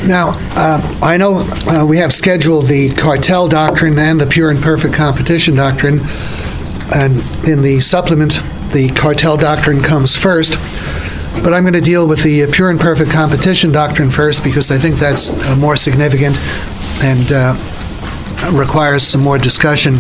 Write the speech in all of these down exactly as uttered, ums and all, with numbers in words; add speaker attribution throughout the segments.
Speaker 1: Now, uh, I know uh, we have scheduled the cartel doctrine and the pure and perfect competition doctrine, and in the supplement, the cartel doctrine comes first, but I'm going to deal with the pure and perfect competition doctrine first because I think that's uh, more significant and uh, requires some more discussion.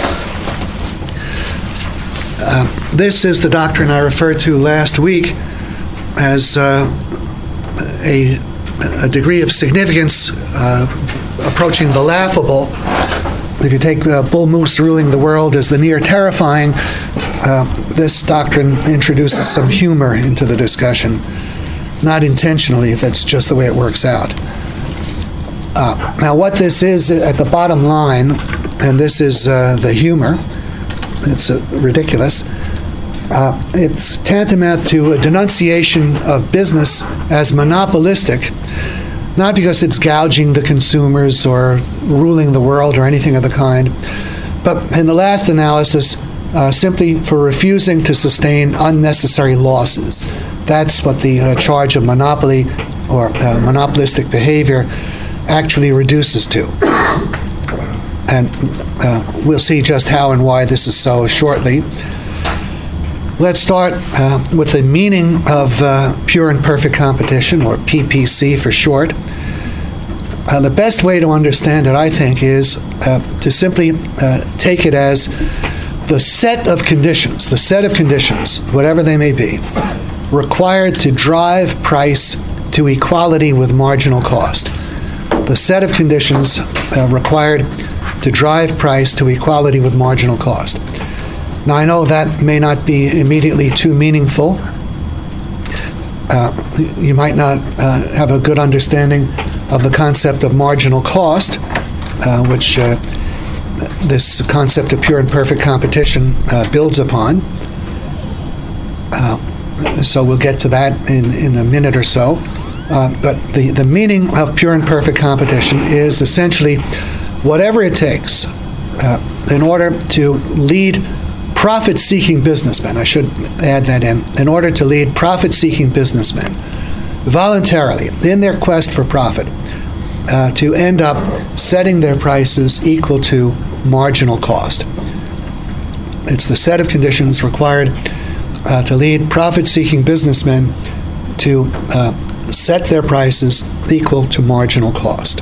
Speaker 1: Uh, this is the doctrine I referred to last week as uh, a, a degree of significance uh, approaching the laughable. If you take uh, Bull Moose ruling the world as the near terrifying, uh, this doctrine introduces some humor into the discussion. Not intentionally, that's just the way it works out. Uh, now, what this is at the bottom line, and this is uh, the humor, it's uh, ridiculous, uh, it's tantamount to a denunciation of business as monopolistic, not because it's gouging the consumers or ruling the world or anything of the kind, but in the last analysis, uh, simply for refusing to sustain unnecessary losses. That's what the uh, charge of monopoly or uh, monopolistic behavior actually reduces to. And uh, we'll see just how and why this is so shortly. Let's start uh, with the meaning of uh, pure and perfect competition, or P P C for short. Uh, the best way to understand it, I think, is uh, to simply uh, take it as the set of conditions, the set of conditions, whatever they may be, required to drive price to equality with marginal cost. The set of conditions uh, required to drive price to equality with marginal cost. Now, I know that may not be immediately too meaningful. Uh, you might not uh, have a good understanding of the concept of marginal cost, uh, which uh, this concept of pure and perfect competition uh, builds upon. Uh, so we'll get to that in, in a minute or so. Uh, but the, the meaning of pure and perfect competition is essentially whatever it takes uh, in order to lead profit-seeking businessmen, I should add that in, in order to lead profit-seeking businessmen voluntarily in their quest for profit uh, to end up setting their prices equal to marginal cost. It's the set of conditions required uh, to lead profit-seeking businessmen to uh, set their prices equal to marginal cost.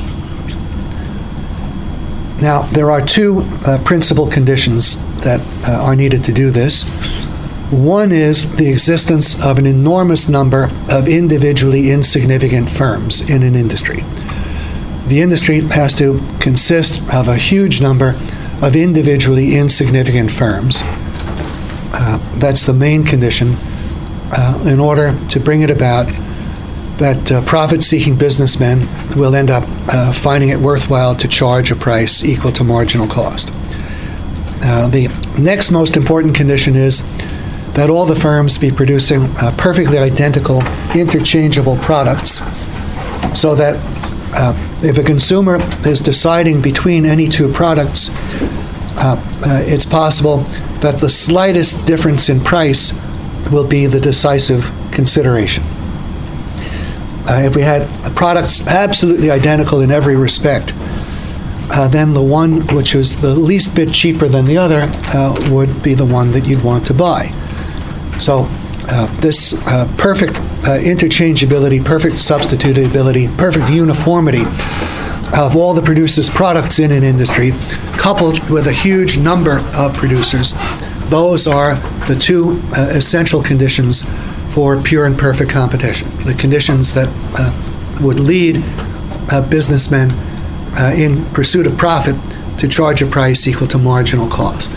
Speaker 1: Now, there are two uh, principal conditions that uh, are needed to do this. One is the existence of an enormous number of individually insignificant firms in an industry. The industry has to consist of a huge number of individually insignificant firms. Uh, that's the main condition uh, in order to bring it about that uh, profit-seeking businessmen will end up uh, finding it worthwhile to charge a price equal to marginal cost. Uh, the next most important condition is that all the firms be producing uh, perfectly identical, interchangeable products, so that uh, if a consumer is deciding between any two products, uh, uh, it's possible that the slightest difference in price will be the decisive consideration. Uh, if we had products absolutely identical in every respect, uh, then the one which was the least bit cheaper than the other uh, would be the one that you'd want to buy. So uh, this uh, perfect uh, interchangeability, perfect substitutability, perfect uniformity of all the producers' products in an industry, coupled with a huge number of producers, those are the two uh, essential conditions for pure and perfect competition, the conditions that uh, would lead uh, businessmen uh, in pursuit of profit to charge a price equal to marginal cost.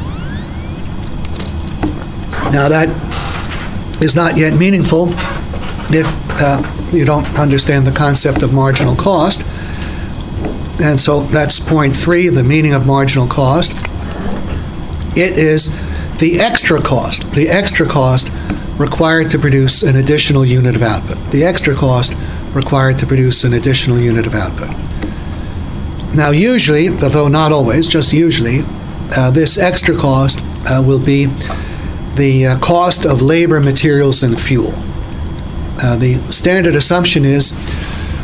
Speaker 1: Now, that is not yet meaningful if uh, you don't understand the concept of marginal cost. And so that's point three, the meaning of marginal cost. It is the extra cost, the extra cost required to produce an additional unit of output. The extra cost required to produce an additional unit of output. Now, usually, although not always, just usually, uh, this extra cost uh, will be the uh, cost of labor, materials, and fuel. Uh, the standard assumption is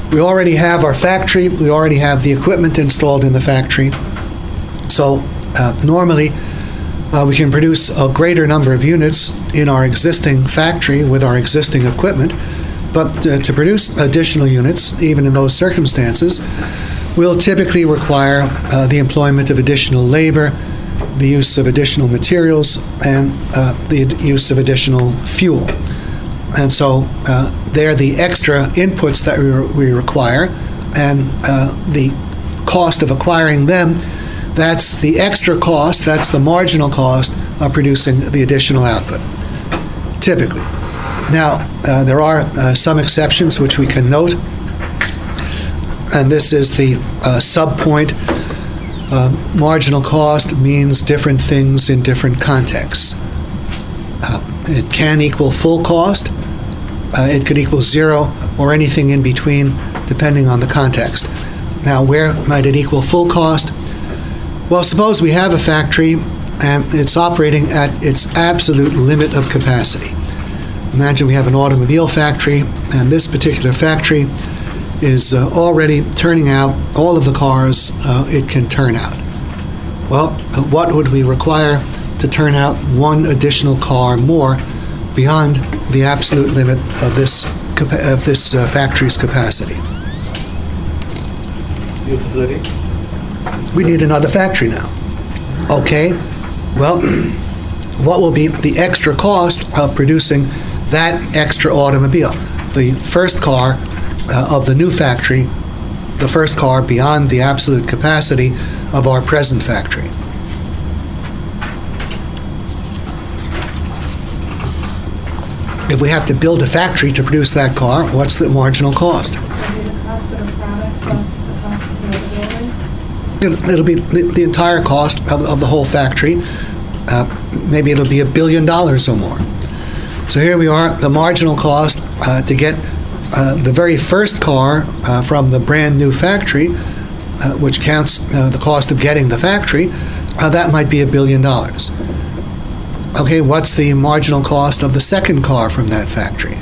Speaker 1: we already have our factory, we already have the equipment installed in the factory. So uh, normally, uh, we can produce a greater number of units in our existing factory with our existing equipment. But uh, to produce additional units, even in those circumstances, will typically require uh, the employment of additional labor, the use of additional materials, and uh, the use of additional fuel. And so uh, they're the extra inputs that we, re- we require, and uh, the cost of acquiring them, that's the extra cost, that's the marginal cost of producing the additional output, typically. Now, uh, there are uh, some exceptions which we can note, and this is the uh, sub-point. Uh, marginal cost means different things in different contexts. Uh, it can equal full cost, uh, it could equal zero, or anything in between, depending on the context. Now, where might it equal full cost? Well, suppose we have a factory and it's operating at its absolute limit of capacity. Imagine we have an automobile factory, and this particular factory is uh, already turning out all of the cars uh, it can turn out. Well, uh, what would we require to turn out one additional car more beyond the absolute limit of this capa- of this uh, factory's capacity? We need another factory now. Okay, well, what will be the extra cost of producing that extra automobile? The first car uh, of the new factory, the first car beyond the absolute capacity of our present factory. If we have to build a factory to produce that car, what's the marginal cost?
Speaker 2: It'll be the cost of the product plus the cost to build the building?
Speaker 1: It'll, it'll be the, the entire cost of, of the whole factory. Uh, maybe it'll be a billion dollars or more. So here we are, the marginal cost uh, to get uh, the very first car uh, from the brand new factory, uh, which counts uh, the cost of getting the factory, uh, that might be a billion dollars. Okay, what's the marginal cost of the second car from that factory?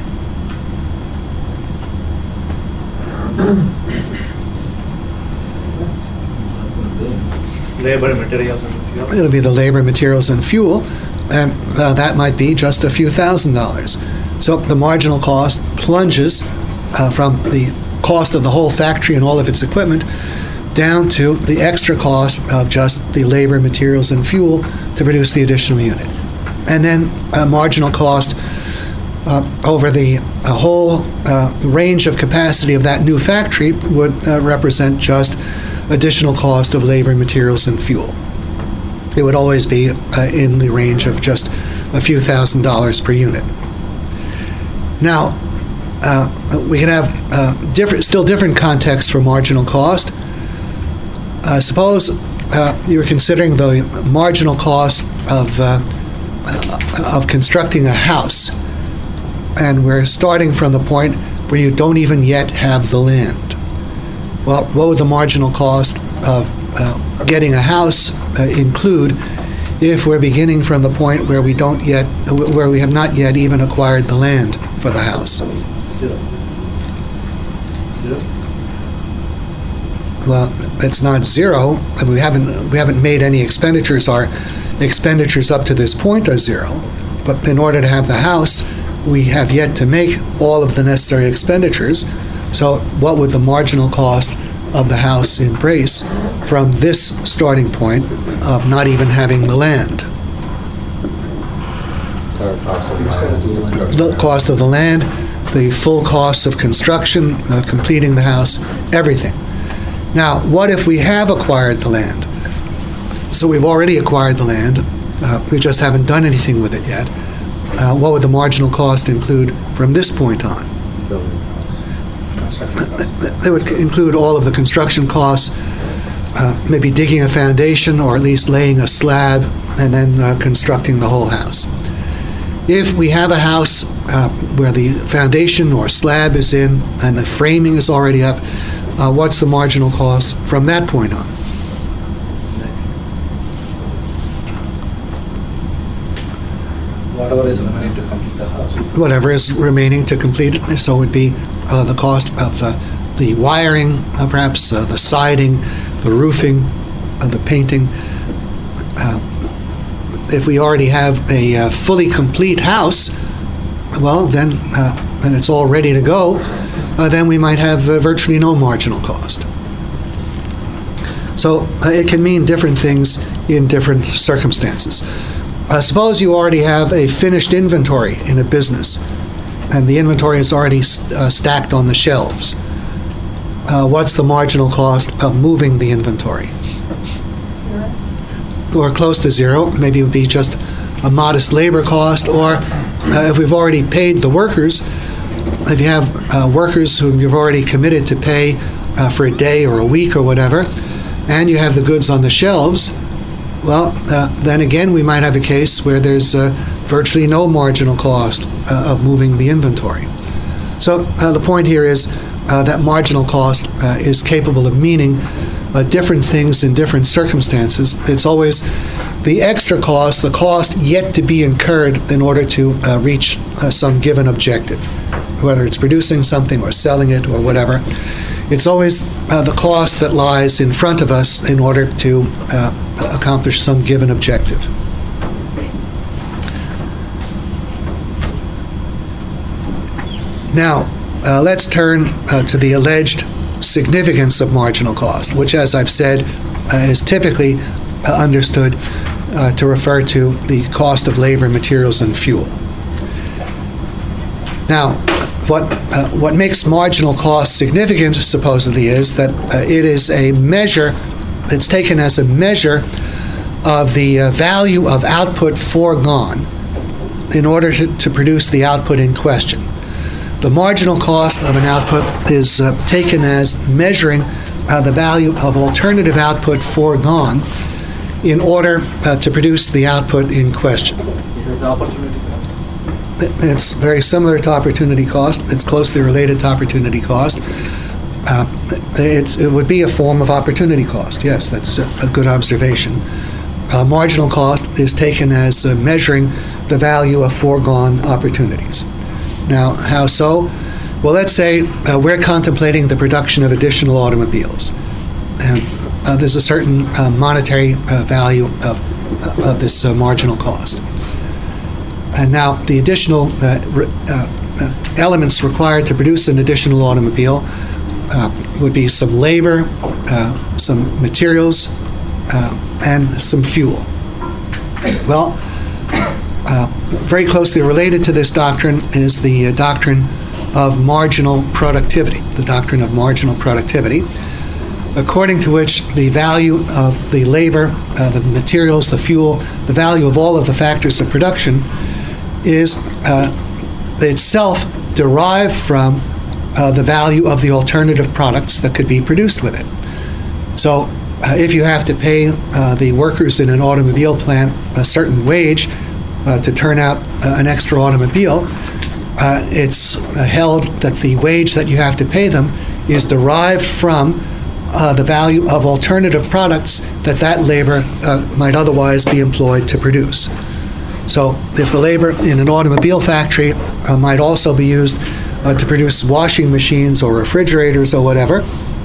Speaker 3: Labor, materials, and fuel.
Speaker 1: It'll be the labor, materials, and fuel, and uh, that might be just a few thousand dollars. So the marginal cost plunges uh, from the cost of the whole factory and all of its equipment down to the extra cost of just the labor, materials, and fuel to produce the additional unit. And then a marginal cost uh, over the uh, whole uh, range of capacity of that new factory would uh, represent just additional cost of labor, materials, and fuel. It would always be uh, in the range of just a few thousand dollars per unit. Now, uh, we can have uh, different, still different contexts for marginal cost. Uh, suppose uh, you're considering the marginal cost of uh, of constructing a house, and we're starting from the point where you don't even yet have the land. Well, what would the marginal cost of uh, getting a house uh, include if we're beginning from the point where we don't yet, where we have not yet even acquired the land for the house?
Speaker 3: Zero. Zero.
Speaker 1: Well, it's not zero, and we haven't we haven't made any expenditures. Our expenditures up to this point are zero, but in order to have the house, we have yet to make all of the necessary expenditures. So what would the marginal cost of the house embrace from this starting point of not even having the land? The cost of the land, the full cost of construction, uh, completing the house, everything. Now, what if we have acquired the land? So we've already acquired the land, uh, we just haven't done anything with it yet. Uh, what would the marginal cost include from this point on? It would include all of the construction costs, uh, maybe digging a foundation or at least laying a slab and then uh, constructing the whole house. If we have a house uh, where the foundation or slab is in and the framing is already up, uh, what's the marginal cost from that point on?
Speaker 3: Whatever is remaining to complete the house.
Speaker 1: Whatever is remaining to complete it, so it would be uh, the cost of uh, the wiring, uh, perhaps uh, the siding, the roofing, uh, the painting. Uh, if we already have a uh, fully complete house, well, then, uh, then it's all ready to go. Uh, then we might have uh, virtually no marginal cost. So uh, it can mean different things in different circumstances. Uh, suppose you already have a finished inventory in a business, and the inventory is already uh, stacked on the shelves. Uh, what's the marginal cost of moving the inventory? Or close to zero. Maybe it would be just a modest labor cost, or uh, if we've already paid the workers, if you have uh, workers whom you've already committed to pay uh, for a day or a week or whatever, and you have the goods on the shelves, well, uh, then again we might have a case where there's uh, virtually no marginal cost uh, of moving the inventory. So uh, the point here is uh, that marginal cost uh, is capable of meaning Uh, different things in different circumstances. It's always the extra cost, the cost yet to be incurred in order to uh, reach uh, some given objective, whether it's producing something or selling it or whatever. It's always uh, the cost that lies in front of us in order to uh, accomplish some given objective. Now, uh, let's turn uh, to the alleged significance of marginal cost, which, as I've said, uh, is typically uh, understood uh, to refer to the cost of labor, materials, and fuel. Now, what uh, what makes marginal cost significant, supposedly, is that uh, it is a measure, it's taken as a measure of the uh, value of output foregone in order to, to produce the output in question. The marginal cost of an output is uh, taken as measuring uh, the value of alternative output foregone in order uh, to produce the output in question.
Speaker 3: Is it the opportunity cost?
Speaker 1: It's very similar to opportunity cost. It's closely related to opportunity cost. Uh, it's, it would be a form of opportunity cost. Yes, that's a, a good observation. Uh, marginal cost is taken as uh, measuring the value of foregone opportunities. Now, how so? Well, let's say uh, we're contemplating the production of additional automobiles. And uh, there's a certain uh, monetary uh, value of, uh, of this uh, marginal cost. And now, the additional uh, re- uh, uh, elements required to produce an additional automobile uh, would be some labor, uh, some materials, uh, and some fuel. Well, Uh, very closely related to this doctrine is the uh, doctrine of marginal productivity, the doctrine of marginal productivity, according to which the value of the labor, uh, the materials, the fuel, the value of all of the factors of production is uh, itself derived from uh, the value of the alternative products that could be produced with it. So uh, if you have to pay uh, the workers in an automobile plant a certain wage Uh, to turn out uh, an extra automobile, uh, it's uh, held that the wage that you have to pay them is derived from uh, the value of alternative products that that labor uh, might otherwise be employed to produce. So if the labor in an automobile factory uh, might also be used uh, to produce washing machines or refrigerators or whatever,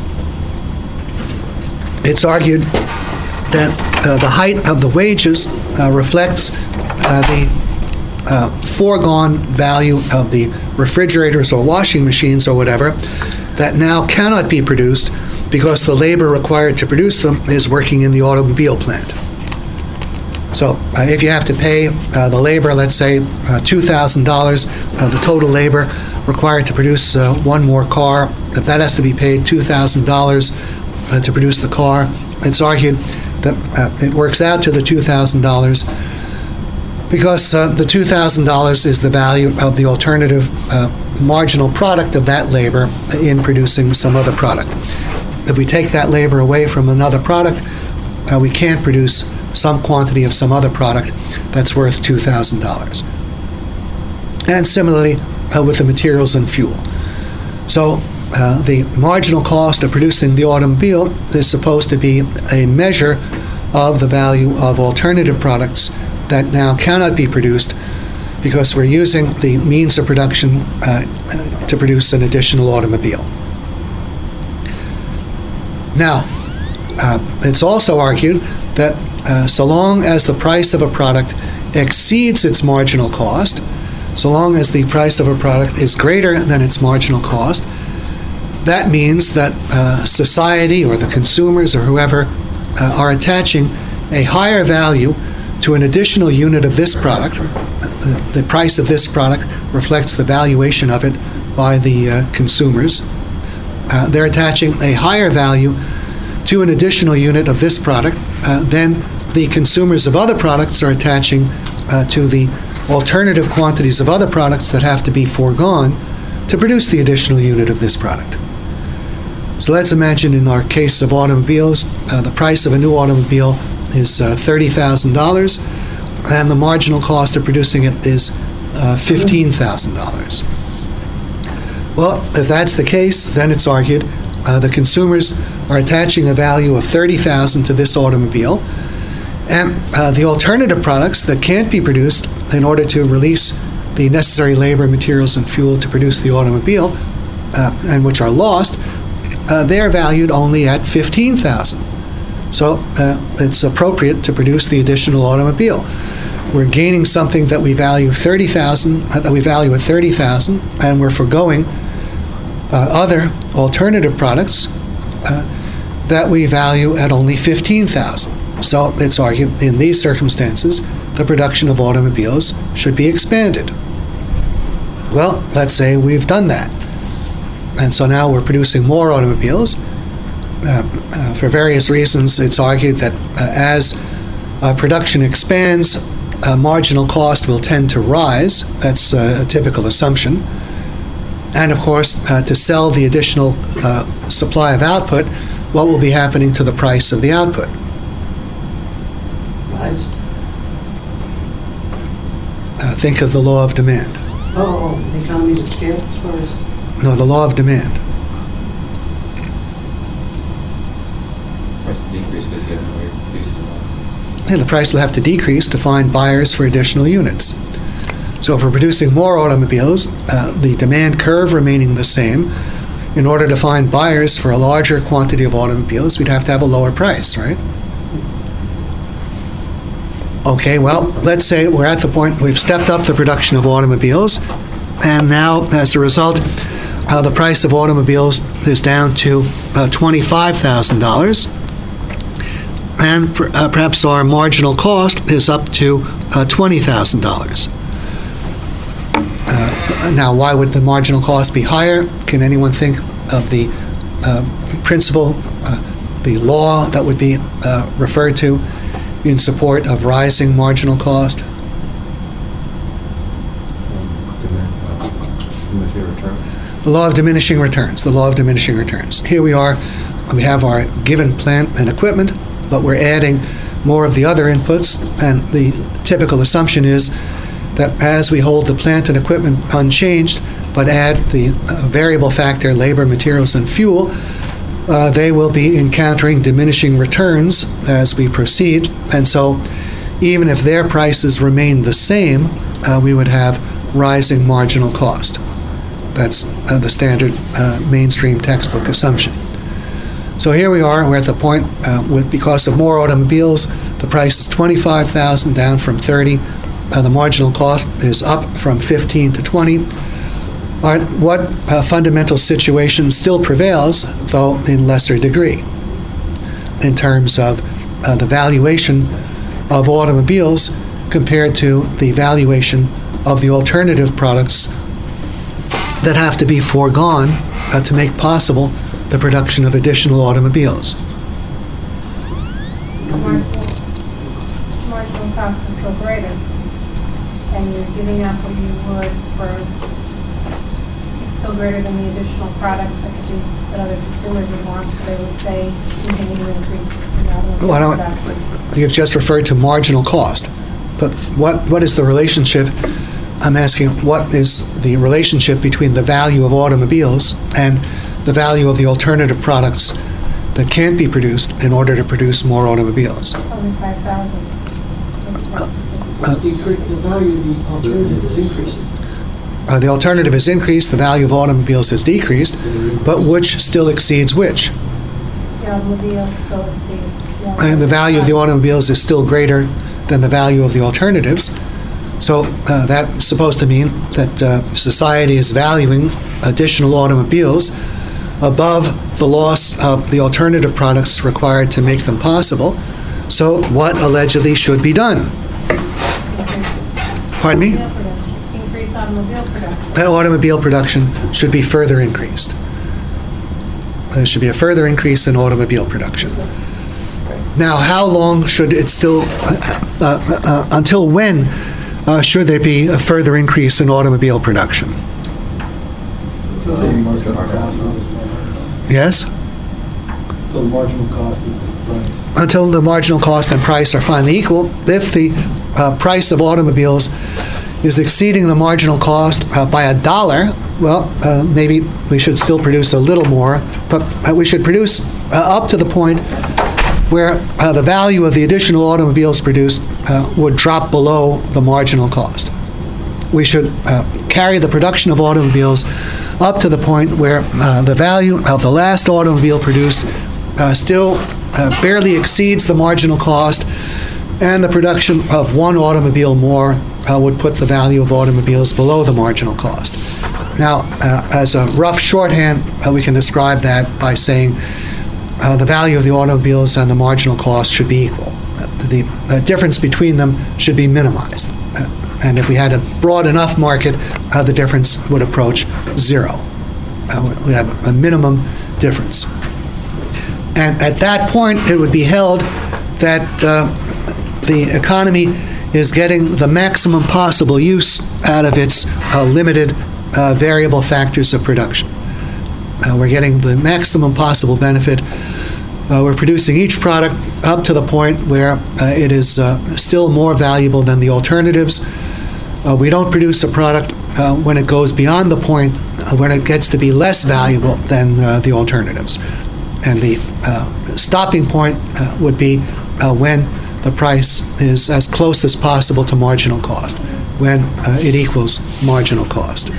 Speaker 1: it's argued that uh, the height of the wages uh, reflects uh, the uh, foregone value of the refrigerators or washing machines or whatever that now cannot be produced because the labor required to produce them is working in the automobile plant. So uh, if you have to pay uh, the labor, let's say uh, two thousand dollars, uh, the total labor required to produce uh, one more car, if that has to be paid two thousand dollars uh, to produce the car, it's argued that uh, it works out to the two thousand dollars because uh, the two thousand dollars is the value of the alternative uh, marginal product of that labor in producing some other product. If we take that labor away from another product, uh, we can't produce some quantity of some other product that's worth two thousand dollars. And similarly uh, with the materials and fuel. So uh, the marginal cost of producing the automobile is supposed to be a measure of the value of alternative products that now cannot be produced because we're using the means of production uh, to produce an additional automobile. Now, uh, it's also argued that uh, so long as the price of a product exceeds its marginal cost, so long as the price of a product is greater than its marginal cost, that means that uh, society or the consumers or whoever uh, are attaching a higher value to an additional unit of this product. The, the price of this product reflects the valuation of it by the uh, consumers. Uh, they're attaching a higher value to an additional unit of this product uh, than the consumers of other products are attaching uh, to the alternative quantities of other products that have to be foregone to produce the additional unit of this product. So let's imagine in our case of automobiles, uh, the price of a new automobile is uh, thirty thousand dollars, and the marginal cost of producing it is uh, fifteen thousand dollars. Well, if that's the case, then it's argued uh, the consumers are attaching a value of thirty thousand dollars to this automobile, and uh, the alternative products that can't be produced in order to release the necessary labor, materials, and fuel to produce the automobile, uh, and which are lost, uh, they're valued only at fifteen thousand dollars. So uh, it's appropriate to produce the additional automobile. We're gaining something that we value thirty thousand dollars, uh, that we value at thirty thousand dollars, and we're foregoing uh, other alternative products uh, that we value at only fifteen thousand dollars. So it's argued in these circumstances, the production of automobiles should be expanded. Well, let's say we've done that. And so now we're producing more automobiles. Uh, uh, for various reasons, it's argued that uh, as uh, production expands, uh, marginal cost will tend to rise. That's uh, a typical assumption. And of course, uh, to sell the additional uh, supply of output, what will be happening to the price of the output?
Speaker 4: Rise.
Speaker 1: Uh, think of the law of demand.
Speaker 4: Oh, oh, the economies of scale as far as...
Speaker 1: No, the law of demand.
Speaker 5: Price decrease because you have no way to produce it.
Speaker 1: And the price will have to decrease to find buyers for additional units. So if we're producing more automobiles, uh, the demand curve remaining the same, in order to find buyers for a larger quantity of automobiles, we'd have to have a lower price, right? Okay, well, let's say we're at the point we've stepped up the production of automobiles, and now, as a result, uh, the price of automobiles is down to uh, twenty-five thousand dollars, and per, uh, perhaps our marginal cost is up to uh, twenty thousand dollars. Uh, now, why would the marginal cost be higher? Can anyone think of the uh, principle, uh, the law that would be uh, referred to in support of rising marginal cost? The law of diminishing returns, the law of diminishing returns. Here we are, we have our given plant and equipment, but we're adding more of the other inputs, and the typical assumption is that as we hold the plant and equipment unchanged, but add the uh, variable factor, labor, materials, and fuel, uh, they will be encountering diminishing returns as we proceed. And so even if their prices remain the same, uh, we would have rising marginal cost. That's uh, the standard uh, mainstream textbook assumption. So here we are, we're at the point, uh, with because of more automobiles, the price is twenty-five thousand dollars down from thirty. Uh, the marginal cost is up from fifteen to twenty. All right, what uh, fundamental situation still prevails, though in lesser degree, in terms of uh, the valuation of automobiles compared to the valuation of the alternative products that have to be foregone uh, to make possible the production of additional automobiles.
Speaker 2: Marginal marginal cost is still greater, and you're giving up what you would for, it's still greater than the additional products that could be, that other consumers would want, so they would say, continue to increase the automobile
Speaker 1: Well, I
Speaker 2: production.
Speaker 1: You've just referred to marginal cost, but what what is the relationship? I'm asking, what is the relationship between the value of automobiles and the value of the alternative products that can't be produced in order to produce more automobiles?
Speaker 2: It's only five thousand.
Speaker 4: It's decre- the value of the alternative is increasing.
Speaker 1: Uh, the alternative has increased, the value of automobiles has decreased, but which still exceeds which?
Speaker 2: The the automobile still exceeds.
Speaker 1: And the value of the automobiles is still greater than the value of the alternatives. So uh, that's supposed to mean that uh, society is valuing additional automobiles above the loss of the alternative products required to make them possible. So what allegedly should be done? Pardon me?
Speaker 2: Increase automobile production.
Speaker 1: That automobile production should be further increased. There should be a further increase in automobile production. Now, how long should it still, uh, uh, uh, until when uh, should there be a further increase in automobile production?
Speaker 4: Until the marginal cost of
Speaker 1: Yes?
Speaker 4: Until the marginal cost of the price.
Speaker 1: Until the marginal cost and price are finally equal. If the uh, price of automobiles is exceeding the marginal cost uh, by a dollar, well, uh, maybe we should still produce a little more, but uh, we should produce uh, up to the point where uh, the value of the additional automobiles produced uh, would drop below the marginal cost. We should uh, carry the production of automobiles up to the point where uh, the value of the last automobile produced uh, still uh, barely exceeds the marginal cost, and the production of one automobile more uh, would put the value of automobiles below the marginal cost. Now, uh, as a rough shorthand, uh, we can describe that by saying uh, the value of the automobiles and the marginal cost should be equal. Uh, the uh, difference between them should be minimized. Uh, and if we had a broad enough market, uh, the difference would approach zero. Uh, we have a minimum difference. And at that point, it would be held that uh, the economy is getting the maximum possible use out of its uh, limited uh, variable factors of production. Uh, we're getting the maximum possible benefit. Uh, we're producing each product up to the point where uh, it is uh, still more valuable than the alternatives. Uh, we don't produce a product uh, when it goes beyond the point uh, when it gets to be less valuable than uh, the alternatives. And the uh, stopping point uh, would be uh, when the price is as close as possible to marginal cost, when uh, it equals marginal cost.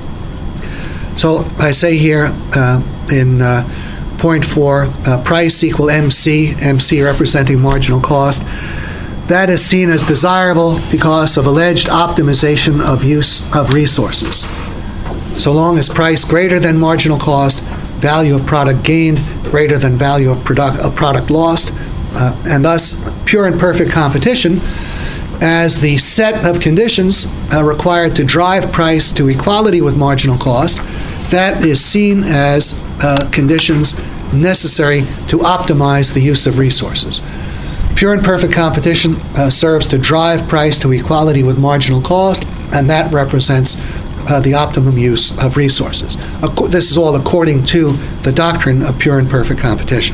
Speaker 1: So I say here uh, in uh, point four, uh, price equal M C, M C representing marginal cost. That is seen as desirable because of alleged optimization of use of resources. So long as price greater than marginal cost, value of product gained greater than value of product, of product lost, uh, and thus pure and perfect competition as the set of conditions uh, required to drive price to equality with marginal cost. That is seen as uh, conditions necessary to optimize the use of resources. Pure and perfect competition uh, serves to drive price to equality with marginal cost, and that represents uh, the optimum use of resources. Ac- this is all according to the doctrine of pure and perfect competition.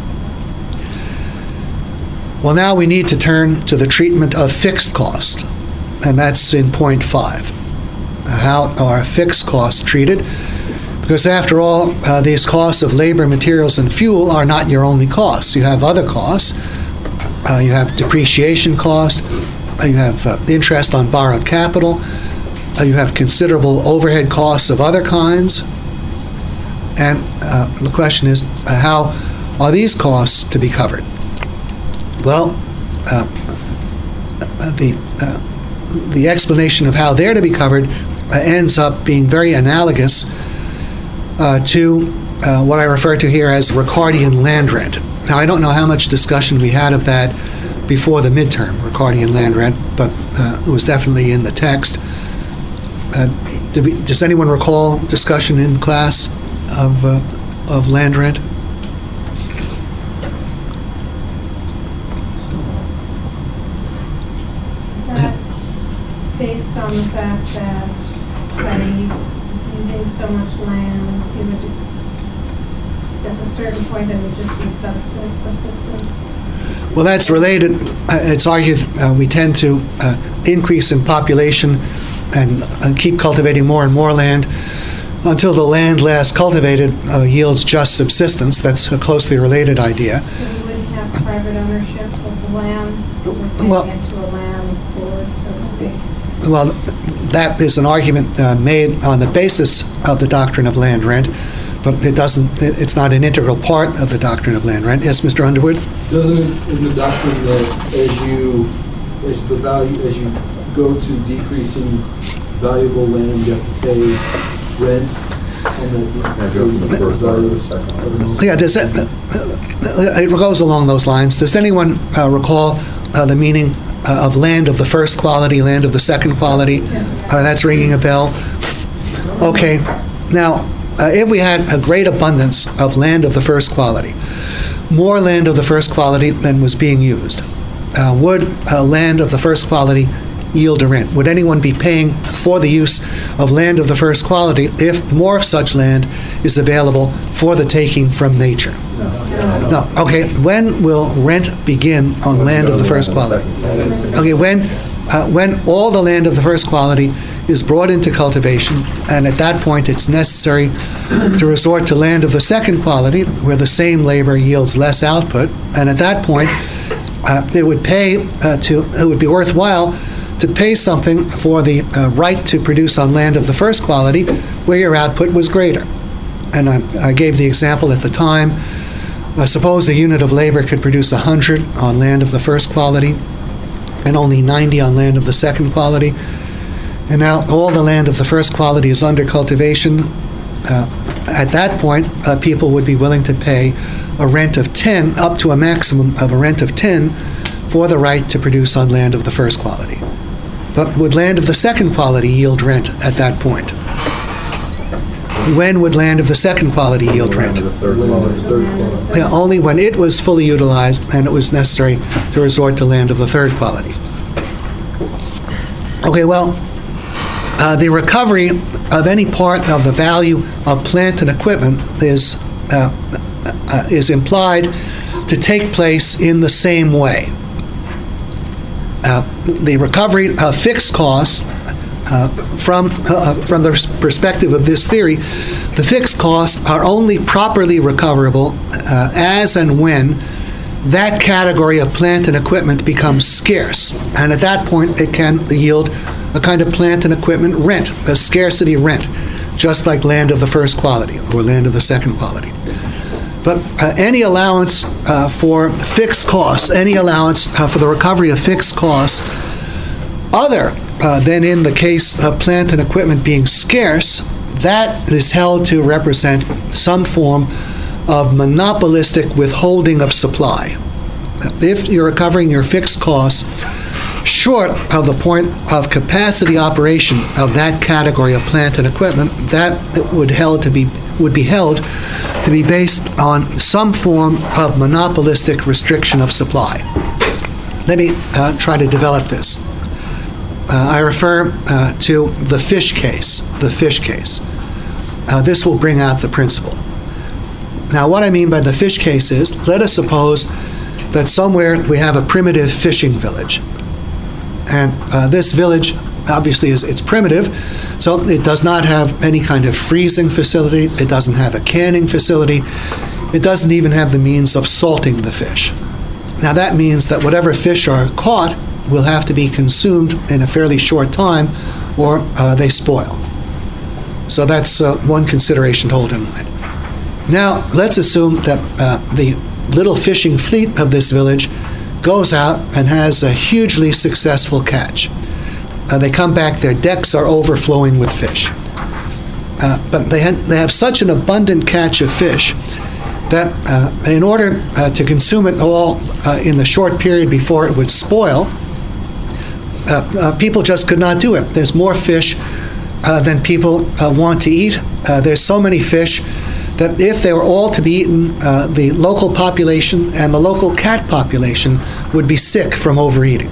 Speaker 1: Well, now we need to turn to the treatment of fixed cost, and that's in point five. How are fixed costs treated? Because after all, uh, these costs of labor, materials, and fuel are not your only costs. You have other costs. Uh, you have depreciation cost. Uh, you have uh, interest on borrowed capital. Uh, you have considerable overhead costs of other kinds. And uh, the question is, uh, how are these costs to be covered? Well, uh, the, uh, the explanation of how they're to be covered uh, ends up being very analogous uh, to uh, what I refer to here as Ricardian land rent. Now, I don't know how much discussion we had of that before the midterm, Ricardian land rent, but uh, it was definitely in the text. Uh, did we, does anyone recall discussion in class of, uh, of land rent?
Speaker 2: Is that based on the fact that by using so much land, it would, at a certain point, it would just be subsistence? subsistence?
Speaker 1: Well, that's related. Uh, it's argued uh, we tend to uh, increase in population and uh, keep cultivating more and more land until the land last cultivated uh, yields just subsistence. That's a closely related idea.
Speaker 2: So you wouldn't have private ownership of the lands, we're taking
Speaker 1: Well-
Speaker 2: it to a land board, so to speak.
Speaker 1: Well, that is an argument uh, made on the basis of the doctrine of land rent. but it doesn't, it- it's not an integral part of the doctrine of land rent. Yes, Mister Underwood?
Speaker 4: Doesn't it, in the doctrine that as you, as the value, as you go to decreasing valuable land, you have to pay rent on that?
Speaker 5: I go from the first part to the second part.
Speaker 1: Yeah, does that, uh, it goes along those lines. Does anyone uh, recall uh, the meaning uh, of land of the first quality, land of the second quality? Uh, That's ringing a bell. Okay, now, uh, if we had a great abundance of land of the first quality, more land of the first quality than was being used, uh, would uh, land of the first quality yield a rent? Would anyone be paying for the use of land of the first quality if more of such land is available for the taking from nature? No. Okay, when will rent begin on land of the first quality? Okay, when, uh, when all the land of the first quality is brought into cultivation, and at that point it's necessary to resort to land of the second quality, where the same labor yields less output, and at that point, uh, it would pay uh, to, it would be worthwhile to pay something for the uh, right to produce on land of the first quality, where your output was greater. And I, I gave the example at the time. Uh, suppose a unit of labor could produce one hundred on land of the first quality, and only ninety on land of the second quality. And now all the land of the first quality is under cultivation. Uh, at that point, uh, people would be willing to pay a rent of ten, up to a maximum of a rent of ten, for the right to produce on land of the first quality. But would land of the second quality yield rent at that point? When would land of the second quality yield rent?
Speaker 5: The third quality.
Speaker 4: Third quality.
Speaker 1: Yeah, only when it was fully utilized and it was necessary to resort to land of the third quality. Okay, well, uh, the recovery of any part of the value of plant and equipment is uh, uh, is implied to take place in the same way. Uh, the recovery of fixed costs, uh, from uh, from the perspective of this theory, the fixed costs are only properly recoverable uh, as and when that category of plant and equipment becomes scarce. And at that point, it can yield a kind of plant and equipment rent, a scarcity rent, just like land of the first quality or land of the second quality. But uh, any allowance uh, for fixed costs, any allowance uh, for the recovery of fixed costs, other uh, than in the case of plant and equipment being scarce, that is held to represent some form of monopolistic withholding of supply. If you're recovering your fixed costs short of the point of capacity operation of that category of plant and equipment, that would held to be would be held to be based on some form of monopolistic restriction of supply. Let me uh, try to develop this. Uh, I refer uh, to the fish case, the fish case. Uh, this will bring out the principle. Now, what I mean by the fish case is, let us suppose that somewhere we have a primitive fishing village. And uh, this village, obviously, is it's primitive, so it does not have any kind of freezing facility. It doesn't have a canning facility. It doesn't even have the means of salting the fish. Now, that means that whatever fish are caught will have to be consumed in a fairly short time, or uh, they spoil. So that's uh, one consideration to hold in mind. Now, let's assume that uh, the little fishing fleet of this village goes out and has a hugely successful catch. Uh, they come back, their decks are overflowing with fish. Uh, but they, ha- they have such an abundant catch of fish that uh, in order uh, to consume it all uh, in the short period before it would spoil, uh, uh, people just could not do it. There's more fish uh, than people uh, want to eat. Uh, there's so many fish that if they were all to be eaten, uh, the local population and the local cat population would be sick from overeating.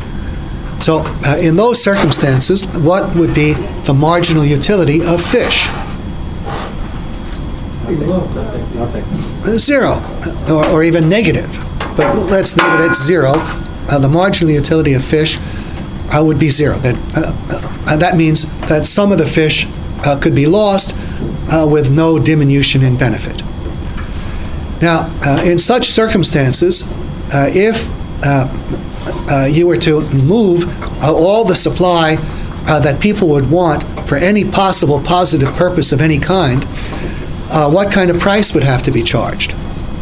Speaker 1: So uh, in those circumstances, what would be the marginal utility of fish? Zero, or, or even negative. But let's leave it at zero. Uh, the marginal utility of fish uh, would be zero. That, uh, uh, that means that some of the fish uh, could be lost uh, with no diminution in benefit. Now, uh, in such circumstances, uh, if uh, uh, you were to move uh, all the supply uh, that people would want for any possible positive purpose of any kind, uh, what kind of price would have to be charged?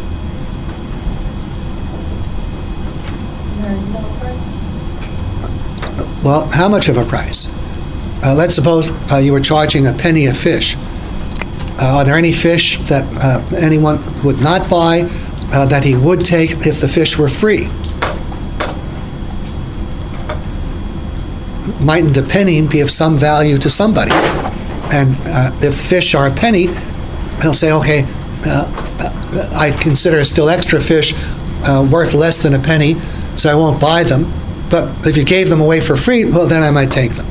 Speaker 2: Very low price.
Speaker 1: Well, how much of a price? Uh, let's suppose uh, you were charging a penny a fish. Uh, are there any fish that uh, anyone would not buy uh, that he would take if the fish were free? Mightn't a penny be of some value to somebody? And uh, if fish are a penny, he'll say, okay, uh, I consider still extra fish uh, worth less than a penny, so I won't buy them. But if you gave them away for free, well, then I might take them.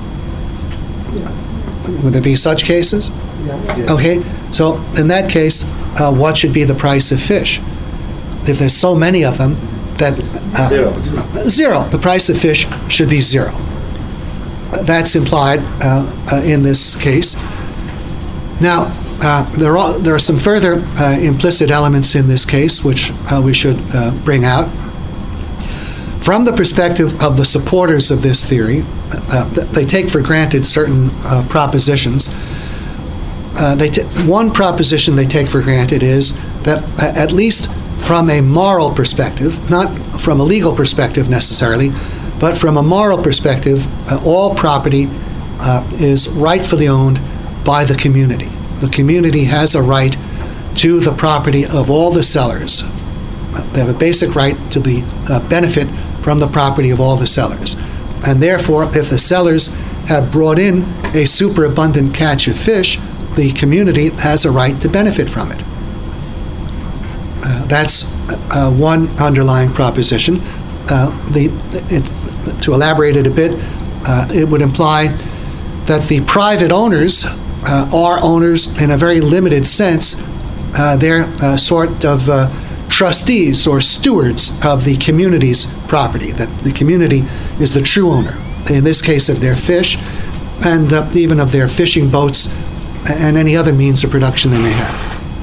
Speaker 1: Would there be such cases? Okay, so in that case, uh, what should be the price of fish? If there's so many of them, that uh,
Speaker 5: Zero.
Speaker 1: zero. The price of fish should be zero. That's implied uh, uh, in this case. Now, uh, there are there are some further uh, implicit elements in this case which uh, we should uh, bring out. From the perspective of the supporters of this theory, uh, they take for granted certain uh, propositions. Uh, they t- one proposition they take for granted is that, uh, at least from a moral perspective, not from a legal perspective necessarily, but from a moral perspective, uh, all property uh, is rightfully owned by the community. The community has a right to the property of all the sellers. They have a basic right to the uh, benefit from the property of all the sellers. And therefore, if the sellers have brought in a superabundant catch of fish, the community has a right to benefit from it. Uh, that's uh, one underlying proposition. Uh, the, it, to elaborate it a bit, uh, it would imply that the private owners uh, are owners in a very limited sense. Uh, they're uh, sort of uh, trustees or stewards of the community's property, that the community is the true owner, in this case of their fish, and uh, even of their fishing boats and any other means of production they may have.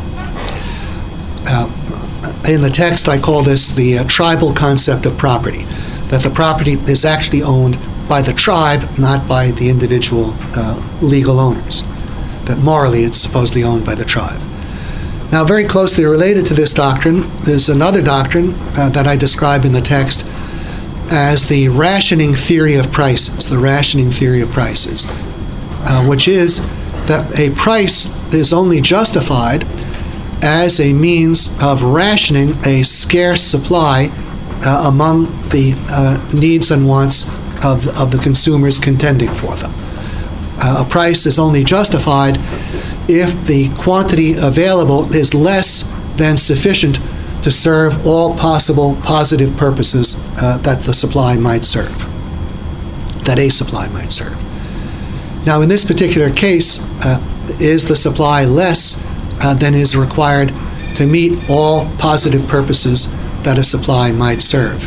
Speaker 1: Uh, in the text, I call this the uh, tribal concept of property, that the property is actually owned by the tribe, not by the individual uh, legal owners, that morally it's supposedly owned by the tribe. Now, very closely related to this doctrine is another doctrine uh, that I describe in the text as the rationing theory of prices, the rationing theory of prices, uh, which is that a price is only justified as a means of rationing a scarce supply uh, among the uh, needs and wants of, of the consumers contending for them. Uh, a price is only justified if the quantity available is less than sufficient to serve all possible positive purposes uh, that the supply might serve, that a supply might serve. Now, in this particular case, uh, is the supply less uh, than is required to meet all positive purposes that a supply might serve?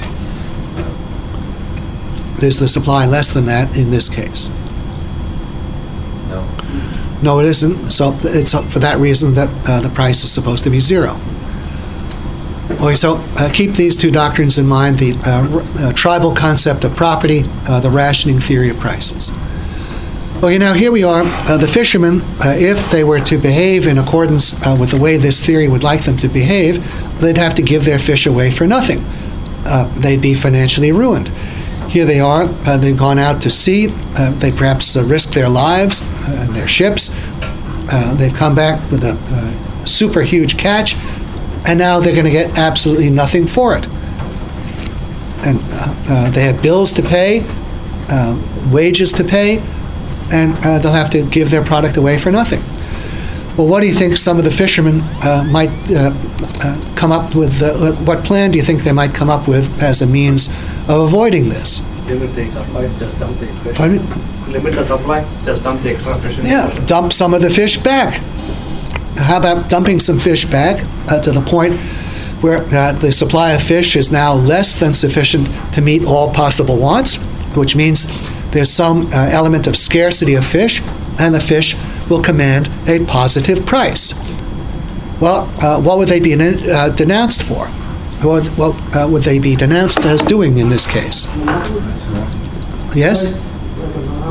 Speaker 1: Is the supply less than that in this case?
Speaker 5: No.
Speaker 1: No, it isn't. So it's for that reason that uh, the price is supposed to be zero. Okay, so uh, keep these two doctrines in mind, the uh, r- uh, tribal concept of property, uh, the rationing theory of prices. Okay, now here we are. Uh, the fishermen, uh, if they were to behave in accordance uh, with the way this theory would like them to behave, they'd have to give their fish away for nothing. Uh, they'd be financially ruined. Here they are, uh, they've gone out to sea, uh, they perhaps uh, risked their lives uh, and their ships. Uh, they've come back with a uh, super huge catch, and now they're going to get absolutely nothing for it. And uh, uh, they have bills to pay, uh, wages to pay, and uh, they'll have to give their product away for nothing. Well, what do you think some of the fishermen uh, might uh, uh, come up with? Uh, what plan do you think they might come up with as a means of avoiding this?
Speaker 3: Limit the supply, just dump the fish.
Speaker 1: Pardon me?
Speaker 3: Limit the supply, just dump the extra fish. in the
Speaker 1: Yeah,
Speaker 3: ocean.
Speaker 1: dump some of the fish back. How about dumping some fish back uh, to the point where uh, the supply of fish is now less than sufficient to meet all possible wants, which means there's some uh, element of scarcity of fish, and the fish will command a positive price. Well, uh, what would they be uh, denounced for? What, what uh, would they be denounced as doing in this case? Yes?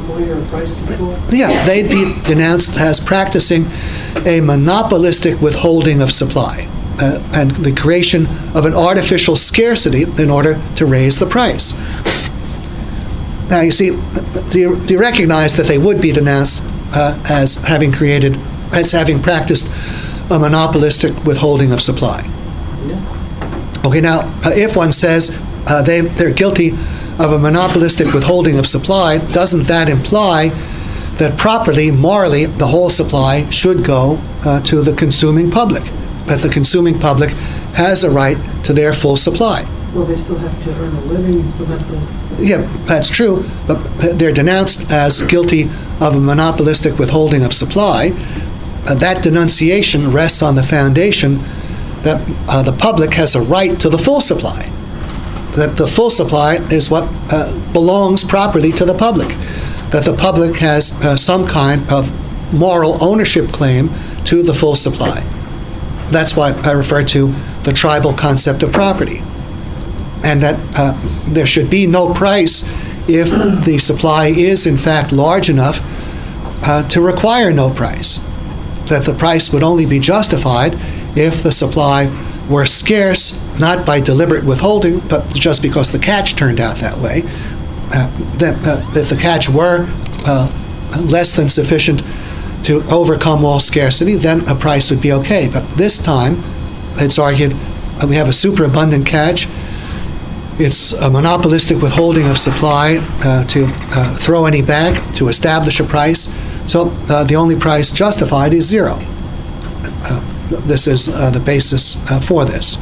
Speaker 6: monopoly or price control?
Speaker 1: Yeah, they'd be denounced as practicing a monopolistic withholding of supply uh, and the creation of an artificial scarcity in order to raise the price. Now, you see, do you, do you recognize that they would be denounced uh, as having created, as having practiced a monopolistic withholding of supply?
Speaker 6: Yeah.
Speaker 1: Okay, now, uh, if one says uh, they, they're guilty of a monopolistic withholding of supply, doesn't that imply that properly, morally, the whole supply should go uh, to the consuming public, that the consuming public has a right to their full supply?
Speaker 6: Well, they still have to earn a living and still have to...
Speaker 1: Yeah, that's true, but they're denounced as guilty of a monopolistic withholding of supply. Uh, that denunciation rests on the foundation that uh, the public has a right to the full supply, that the full supply is what uh, belongs properly to the public, that the public has uh, some kind of moral ownership claim to the full supply. That's why I refer to the tribal concept of property, and that uh, there should be no price if the supply is in fact large enough uh, to require no price, that the price would only be justified if the supply were scarce, not by deliberate withholding, but just because the catch turned out that way. Uh, that uh, if the catch were uh, less than sufficient to overcome all scarcity, then a price would be okay. But this time, it's argued uh, we have a superabundant catch. It's a monopolistic withholding of supply uh, to uh, throw any back, to establish a price. So uh, the only price justified is zero. Uh, this is uh, the basis uh, for this.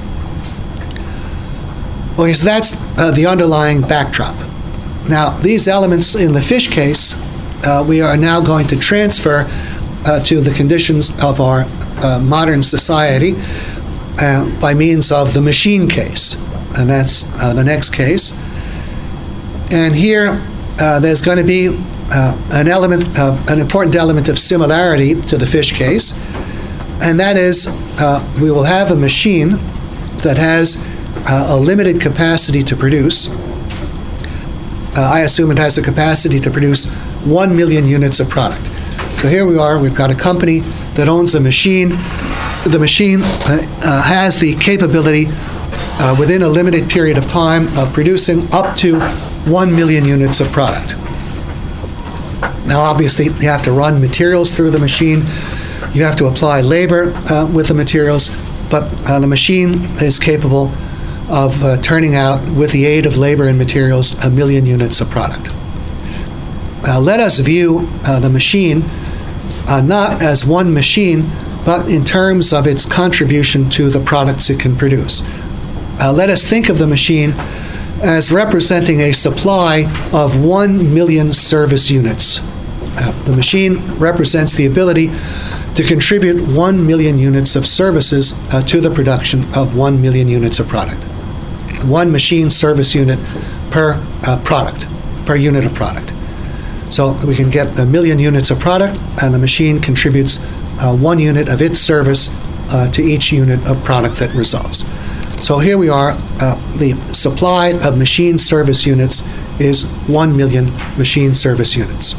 Speaker 1: Okay, so that's uh, the underlying backdrop. Now, these elements in the fish case, uh, we are now going to transfer uh, to the conditions of our uh, modern society uh, by means of the machine case. And that's uh, the next case. And here, uh, there's going to be uh, an element, uh, an important element of similarity to the fish case, and that is uh, we will have a machine that has uh, a limited capacity to produce. Uh, I assume it has a capacity to produce one million units of product. So here we are, we've got a company that owns a machine. The machine uh, uh, has the capability uh, within a limited period of time of producing up to one million units of product. Now obviously you have to run materials through the machine, you have to apply labor uh, with the materials, but uh, the machine is capable of uh, turning out, with the aid of labor and materials, a million units of product. Uh, let us view uh, the machine uh, not as one machine, but in terms of its contribution to the products it can produce. Uh, let us think of the machine as representing a supply of one million service units. Uh, the machine represents the ability to contribute one million units of services uh, to the production of one million units of product. One machine service unit per uh, product, per unit of product. So we can get a million units of product, and the machine contributes uh, one unit of its service uh, to each unit of product that results. So here we are, uh, the supply of machine service units is one million machine service units.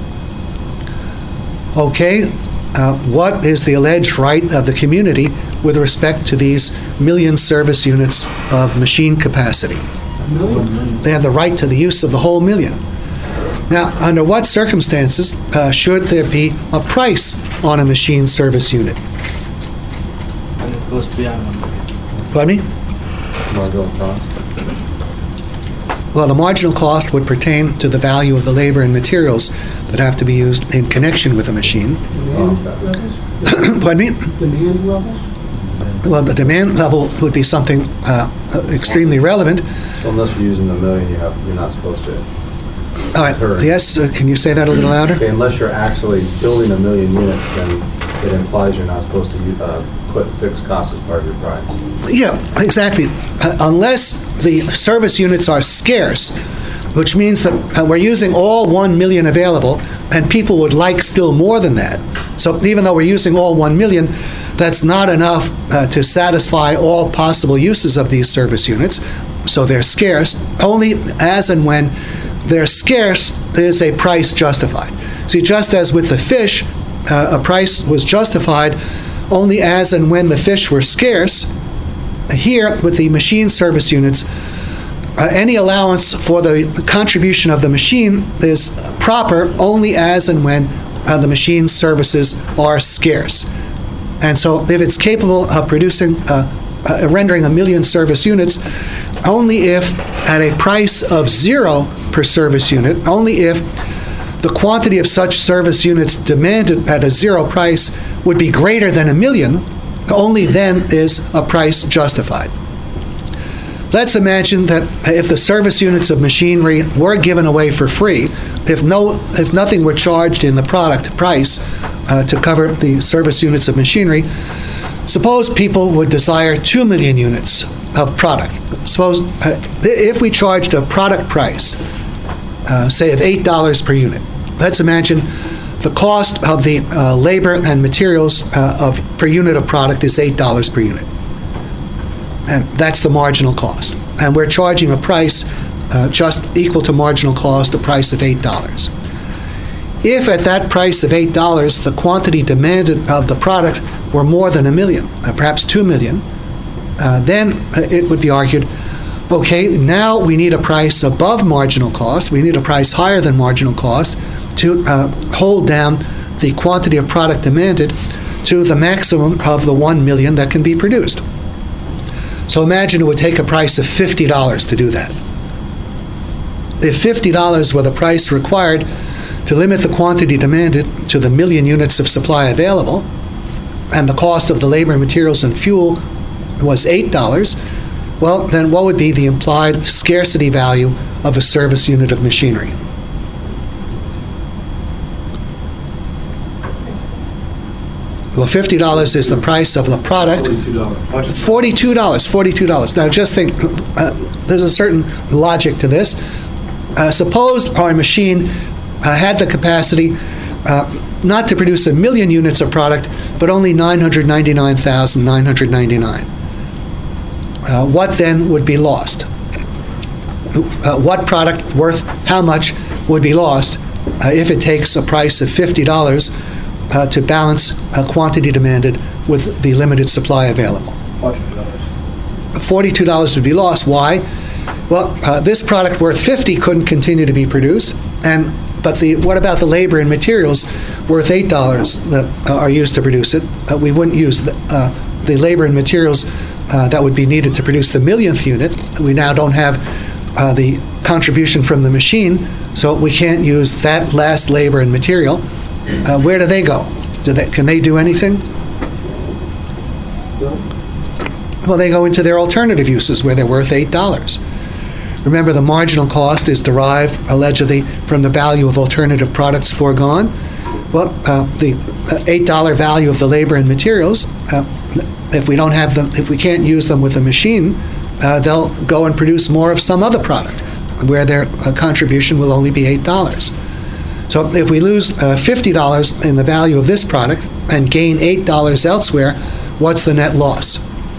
Speaker 1: Okay, uh, what is the alleged right of the community with respect to these million service units of machine capacity? They have the right to the use of the whole million. Now, under what circumstances uh, should there be a price on a machine service unit?
Speaker 3: And it goes beyond one million.
Speaker 1: Pardon me?
Speaker 5: Marginal cost.
Speaker 1: Well, the marginal cost would pertain to the value of the labor and materials that have to be used in connection with a machine.
Speaker 6: Demand levels?
Speaker 1: Pardon me?
Speaker 6: Demand levels?
Speaker 1: Well, the demand level would be something uh, extremely relevant.
Speaker 5: So unless you're using the million, you have, you're not supposed to.
Speaker 1: All right.
Speaker 5: Correct.
Speaker 1: Yes, uh, can you say that a little louder?
Speaker 5: Okay, unless you're actually building a million units, then it implies you're not supposed to uh, put fixed costs as part of your price.
Speaker 1: Yeah, exactly. Uh, unless the service units are scarce, which means that uh, we're using all one million available, and people would like still more than that. So even though we're using all one million, that's not enough uh, to satisfy all possible uses of these service units. So they're scarce. Only as and when they're scarce, is a price justified. See, just as with the fish, uh, a price was justified only as and when the fish were scarce, here with the machine service units, uh, any allowance for the contribution of the machine is proper only as and when uh, the machine services are scarce. And so if it's capable of producing, uh, uh, rendering a million service units, only if at a price of zero per service unit, only if the quantity of such service units demanded at a zero price would be greater than a million, only then is a price justified. Let's imagine that if the service units of machinery were given away for free, if no, if nothing were charged in the product price uh, to cover the service units of machinery, suppose people would desire two million units of product. Suppose uh, if we charged a product price, uh, say of eight dollars per unit. Let's imagine the cost of the uh, labor and materials uh, of per unit of product is eight dollars per unit. And that's the marginal cost. And we're charging a price uh, just equal to marginal cost, a price of eight dollars. If at that price of eight dollars, the quantity demanded of the product were more than a million, uh, perhaps two million, uh, then uh, it would be argued, okay, now we need a price above marginal cost, we need a price higher than marginal cost to uh, hold down the quantity of product demanded to the maximum of the one million that can be produced. So imagine it would take a price of fifty dollars to do that. If fifty dollars were the price required to limit the quantity demanded to the million units of supply available, and the cost of the labor, materials, and fuel was eight dollars, well, then what would be the implied scarcity value of a service unit of machinery? Well, fifty dollars is the price of the product.
Speaker 4: Forty-two dollars.
Speaker 1: forty-two dollars, forty-two dollars. Now, just think, uh, there's a certain logic to this. Uh, suppose our machine uh, had the capacity uh, not to produce a million units of product, but only nine hundred ninety-nine thousand nine hundred ninety-nine. Uh, what then would be lost? Uh, what product worth how much would be lost uh, if it takes a price of fifty dollars uh, to balance a quantity demanded with the limited supply available?
Speaker 3: forty-two dollars.
Speaker 1: forty-two dollars would be lost. Why? Well, uh, this product worth fifty couldn't continue to be produced, and but the what about the labor and materials worth eight dollars that uh, are used to produce it? Uh, we wouldn't use the, uh, the labor and materials uh, that would be needed to produce the millionth unit. We now don't have uh, the contribution from the machine, so we can't use that last labor and material. Uh, where do they go? Do they, can they do anything? Well, they go into their alternative uses where they're worth eight dollars. Remember, the marginal cost is derived, allegedly, from the value of alternative products foregone. Well, uh, the eight dollar value of the labor and materials, uh, if we don't have them, if we can't use them with a machine, uh, they'll go and produce more of some other product where their uh, contribution will only be eight dollars. So if we lose uh, fifty dollars in the value of this product and gain eight dollars elsewhere, what's the net loss?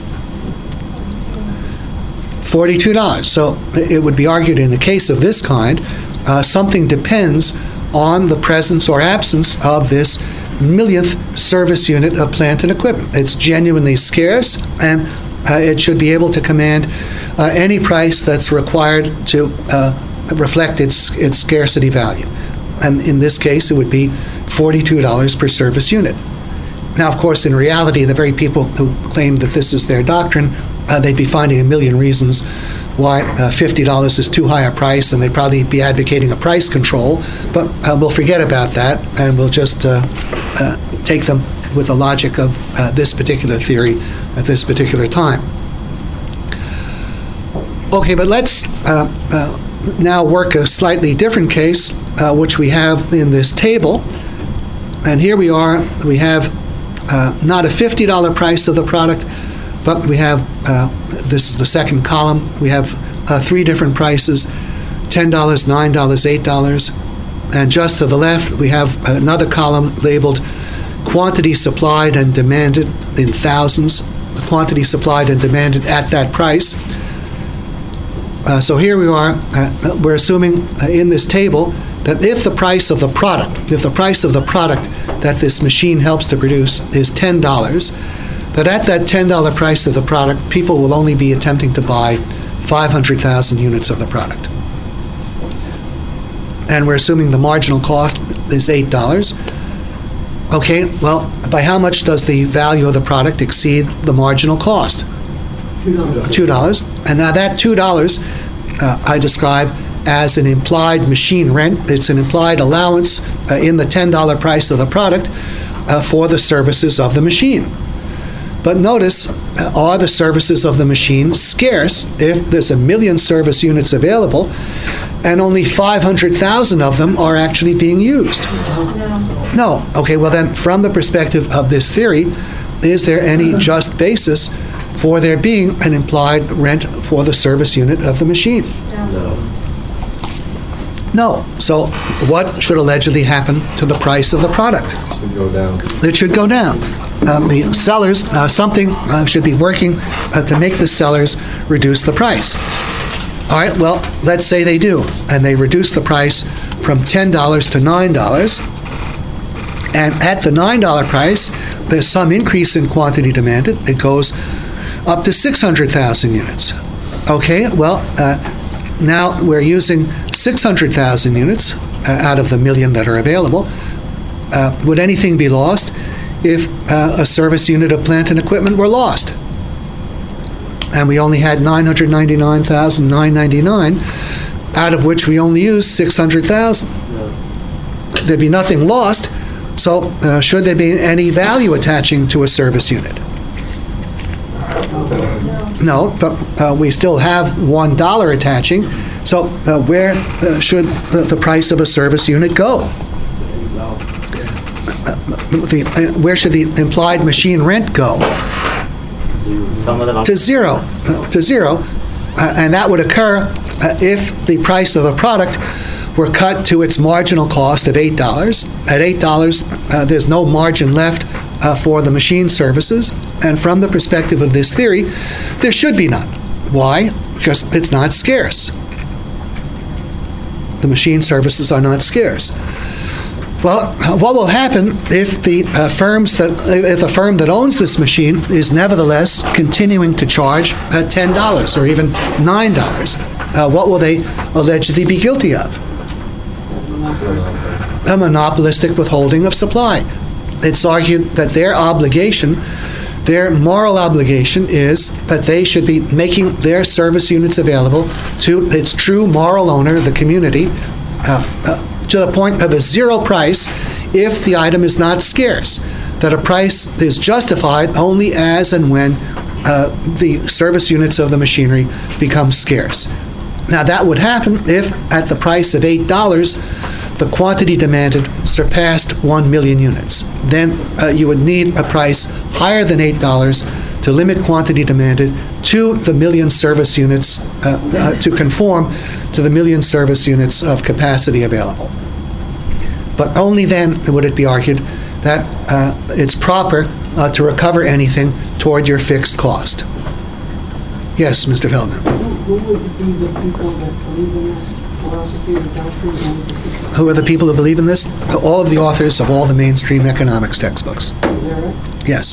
Speaker 1: forty-two dollars. So it would be argued in the case of this kind, uh, something depends on the presence or absence of this millionth service unit of plant and equipment. It's genuinely scarce, and uh, it should be able to command uh, any price that's required to uh, reflect its, its scarcity value. And in this case, it would be forty-two dollars per service unit. Now, of course, in reality, the very people who claim that this is their doctrine, Uh, they'd be finding a million reasons why uh, fifty dollars is too high a price, and they'd probably be advocating a price control. But uh, we'll forget about that, and we'll just uh, uh, take them with the logic of uh, this particular theory at this particular time. Okay, but let's uh, uh, now work a slightly different case, uh, which we have in this table. And here we are, we have uh, not a fifty dollar price of the product, but we have, uh, this is the second column, we have uh, three different prices, ten dollars, nine dollars, eight dollars. And just to the left, we have another column labeled quantity supplied and demanded in thousands, the quantity supplied and demanded at that price. uh, so here we are, uh, we're assuming uh, in this table that if the price of the product, if the price of the product that this machine helps to produce is ten dollars, that at that ten dollar price of the product, people will only be attempting to buy five hundred thousand units of the product. And we're assuming the marginal cost is eight dollars. Okay, well, by how much does the value of the product exceed the marginal cost?
Speaker 6: Two dollars.
Speaker 1: two dollars. And now that two dollars uh, I describe as an implied machine rent. It's an implied allowance uh, in the ten dollar price of the product uh, for the services of the machine. But notice, uh, are the services of the machine scarce if there's a million service units available and only five hundred thousand of them are actually being used?
Speaker 2: No.
Speaker 1: No. Okay, well then, from the perspective of this theory, is there any just basis for there being an implied rent for the service unit of the machine?
Speaker 2: No.
Speaker 1: No. So what should allegedly happen to the price of the product?
Speaker 5: Should go down.
Speaker 1: It should go down. Um, the sellers, uh, something uh, should be working uh, to make the sellers reduce the price. All right, well, let's say they do, and they reduce the price from ten dollars to nine dollars. And at the nine dollar price, there's some increase in quantity demanded. It goes up to six hundred thousand units. Okay, well, uh, now we're using six hundred thousand units uh, out of the million that are available. Uh, would anything be lost if uh, a service unit of plant and equipment were lost? And we only had nine hundred ninety-nine thousand nine hundred ninety-nine, out of which we only used six hundred thousand. There'd be nothing lost, so uh, should there be any value attaching to a service unit? No, but uh, we still have one dollar attaching, so uh, where uh, should the, the price of a service unit go? Uh, the, uh, where should the implied machine rent go?
Speaker 3: Some of the
Speaker 1: To zero, uh, to zero, uh, and that would occur uh, if the price of the product were cut to its marginal cost of eight dollars. At eight dollars, uh, there's no margin left uh, for the machine services, and from the perspective of this theory, there should be none. Why? Because it's not scarce. The machine services are not scarce. Well, what will happen if the uh, firms that if the firm that owns this machine is nevertheless continuing to charge uh, ten dollars or even nine dollars? Uh, what will they allegedly be guilty of? A monopolistic withholding of supply. It's argued that their obligation, their moral obligation, is that they should be making their service units available to its true moral owner, the community, uh, uh, to the point of a zero price if the item is not scarce, that a price is justified only as and when uh, the service units of the machinery become scarce. Now, that would happen if, at the price of eight dollars, the quantity demanded surpassed one million units. Then uh, you would need a price higher than eight dollars to limit quantity demanded to the million service units, uh, uh, to conform to the million service units of capacity available. But only then would it be argued that uh, it's proper uh, to recover anything toward your fixed cost. Yes, Mister Feldman.
Speaker 6: Who who would be the people that believe in that philosophy of doctrine?
Speaker 1: Who are the people who believe in this? All of the authors of all the mainstream economics textbooks.
Speaker 6: Is that right?
Speaker 1: Yes.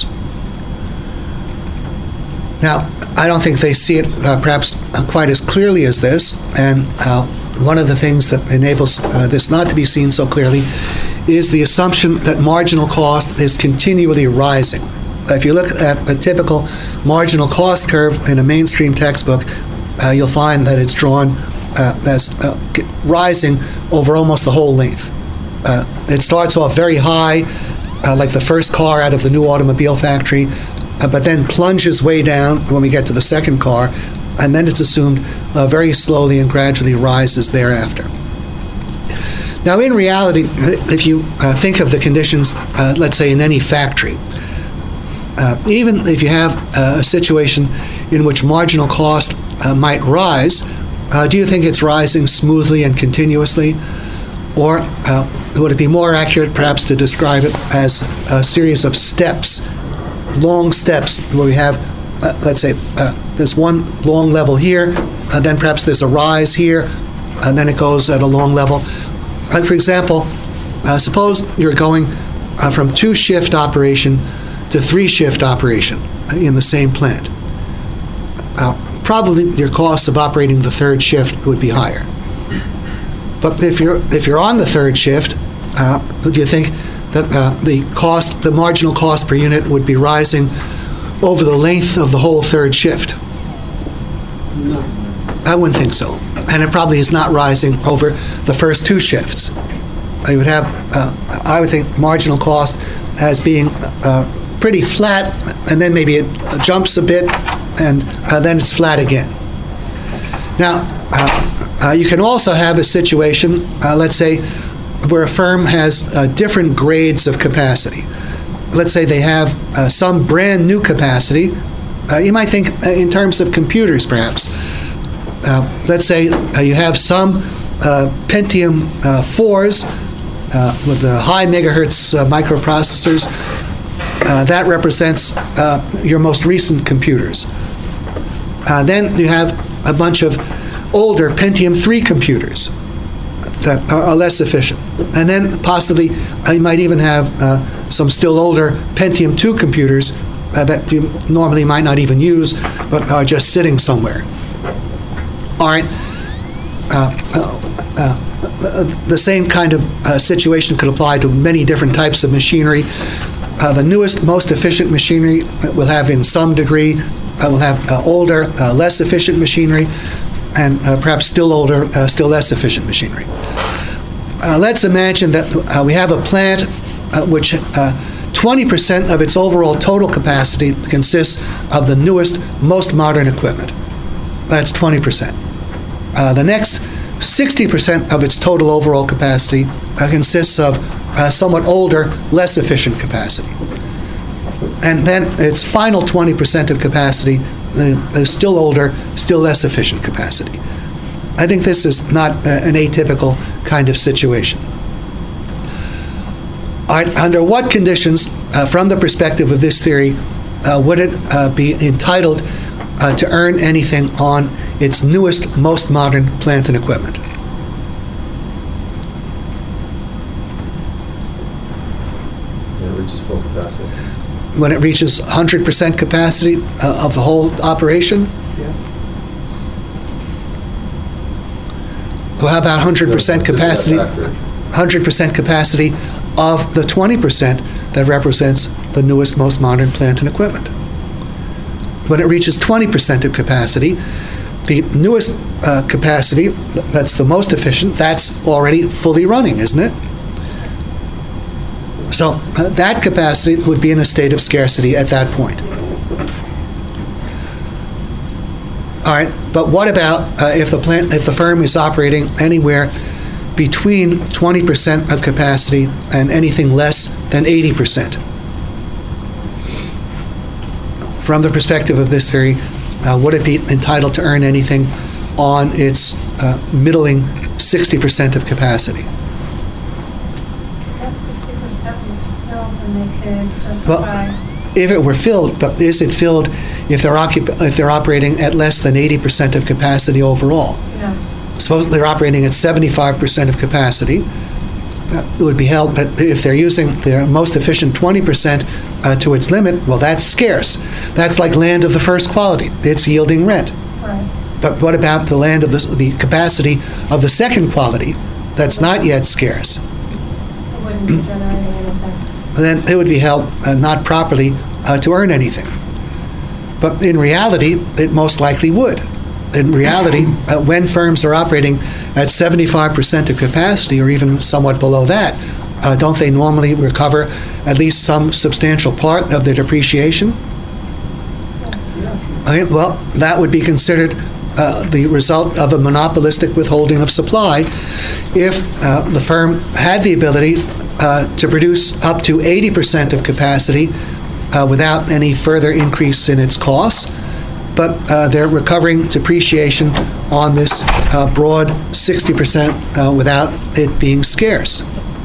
Speaker 1: Now, I don't think they see it uh, perhaps quite as clearly as this, and uh, one of the things that enables uh, this not to be seen so clearly is the assumption that marginal cost is continually rising. If you look at a typical marginal cost curve in a mainstream textbook, uh, you'll find that it's drawn uh, as uh, rising over almost the whole length. Uh, it starts off very high, uh, like the first car out of the new automobile factory, uh, but then plunges way down when we get to the second car, and then it's assumed uh, very slowly and gradually rises thereafter. Now, in reality, if you uh, think of the conditions, uh, let's say in any factory, uh, even if you have uh, a situation in which marginal cost uh, might rise, uh, do you think it's rising smoothly and continuously? Or uh, would it be more accurate perhaps to describe it as a series of steps, long steps, where we have, uh, let's say, uh, there's one long level here, and then perhaps there's a rise here, and then it goes at a long level. Like, for example, uh, suppose you're going uh, from two-shift operation to three-shift operation in the same plant. Uh, probably your costs of operating the third shift would be higher. But if you're if you're on the third shift, uh, do you think that uh, the cost, the marginal cost per unit, would be rising over the length of the whole third shift?
Speaker 6: No.
Speaker 1: I wouldn't think so. And it probably is not rising over the first two shifts. You would have, uh, I would think, marginal cost as being uh, pretty flat, and then maybe it jumps a bit, and uh, then it's flat again. Now, uh, uh, you can also have a situation, uh, let's say, where a firm has uh, different grades of capacity. Let's say they have uh, some brand new capacity. Uh, you might think uh, in terms of computers, perhaps. Uh, let's say uh, you have some uh, Pentium uh, fours uh, with the high megahertz uh, microprocessors. Uh, that represents uh, your most recent computers. Uh, then you have a bunch of older Pentium three computers that are, are less efficient. And then possibly uh, you might even have uh, some still older Pentium two computers uh, that you normally might not even use, but are just sitting somewhere. All right. Uh, uh, uh, the same kind of uh, situation could apply to many different types of machinery. Uh, the newest, most efficient machinery will have, in some degree, uh, will have uh, older, uh, less efficient machinery, and uh, perhaps still older, uh, still less efficient machinery. Uh, let's imagine that uh, we have a plant uh, which uh, twenty percent of its overall total capacity consists of the newest, most modern equipment. That's twenty percent. Uh, the next sixty percent of its total overall capacity uh, consists of uh, somewhat older, less efficient capacity. And then its final twenty percent of capacity uh, is still older, still less efficient capacity. I think this is not uh, an atypical kind of situation. All right, under what conditions, uh, from the perspective of this theory, uh, would it uh, be entitled uh, to earn anything on its newest, most modern plant and equipment?
Speaker 5: When it reaches full capacity.
Speaker 1: When it reaches one hundred percent capacity uh, of the whole operation?
Speaker 6: Yeah.
Speaker 1: Well, how about one hundred percent
Speaker 5: Just that
Speaker 1: capacity?
Speaker 5: factor.
Speaker 1: one hundred percent capacity of the twenty percent that represents the newest, most modern plant and equipment. When it reaches twenty percent of capacity, the newest uh, capacity, that's the most efficient, that's already fully running, isn't it? So uh, that capacity would be in a state of scarcity at that point. All right, but what about uh, if the plant, if the firm is operating anywhere between twenty percent of capacity and anything less than eighty percent? From the perspective of this theory, uh, would it be entitled to earn anything on its uh, middling sixty percent of capacity?
Speaker 2: That sixty percent was filled and they could justify.
Speaker 1: Well, if it were filled, but is it filled if they're occup- if they're operating at less than eighty percent of capacity overall?
Speaker 2: No.
Speaker 1: Suppose they're operating at seventy-five percent of capacity. Uh, it would be held that if they're using their most efficient twenty percent uh, to its limit, well, that's scarce. That's like land of the first quality. It's yielding rent.
Speaker 2: Right.
Speaker 1: But what about the land of the, the capacity of the second quality that's not yet scarce?
Speaker 2: It wouldn't be generating anything.
Speaker 1: Then it would be held uh, not properly uh, to earn anything. But in reality, it most likely would. In reality, uh, when firms are operating at seventy-five percent of capacity or even somewhat below that, uh, don't they normally recover at least some substantial part of their depreciation? Okay, well, that would be considered uh, the result of a monopolistic withholding of supply if uh, the firm had the ability uh, to produce up to eighty percent of capacity uh, without any further increase in its costs, but uh, they're recovering depreciation on this uh, broad sixty percent uh, without it being scarce.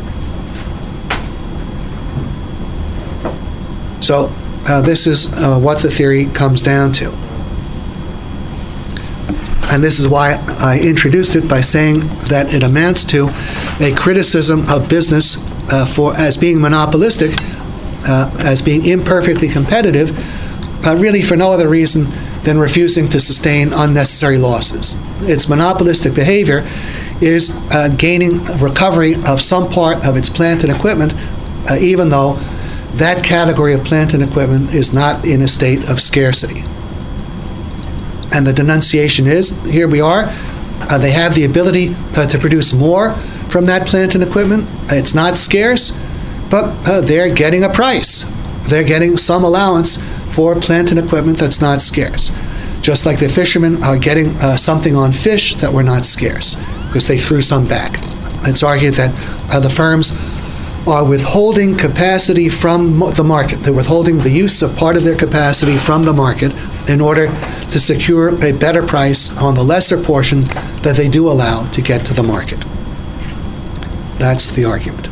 Speaker 1: So uh, this is uh, what the theory comes down to. and this is why I introduced it by saying that it amounts to a criticism of business uh, for as being monopolistic, uh, as being imperfectly competitive, uh, really for no other reason than refusing to sustain unnecessary losses. Its monopolistic behavior is uh, gaining recovery of some part of its plant and equipment, uh, even though that category of plant and equipment is not in a state of scarcity. And the denunciation is, here we are, uh, they have the ability uh, to produce more from that plant and equipment. It's not scarce, but uh, they're getting a price. They're getting some allowance for plant and equipment that's not scarce. Just like the fishermen are getting uh, something on fish that were not scarce, because they threw some back. It's argued that uh, the firms are withholding capacity from mo- the market. They're withholding the use of part of their capacity from the market in order to secure a better price on the lesser portion that they do allow to get to the market. That's the argument.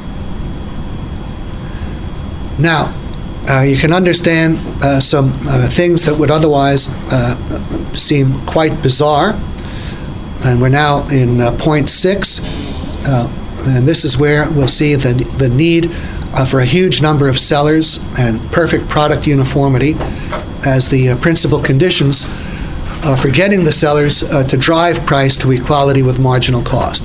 Speaker 1: Now, uh, you can understand uh, some uh, things that would otherwise uh, seem quite bizarre. And we're now in uh, point six, uh, and this is where we'll see the, the need uh, for a huge number of sellers and perfect product uniformity as the uh, principal conditions uh, for getting the sellers uh, to drive price to equality with marginal cost.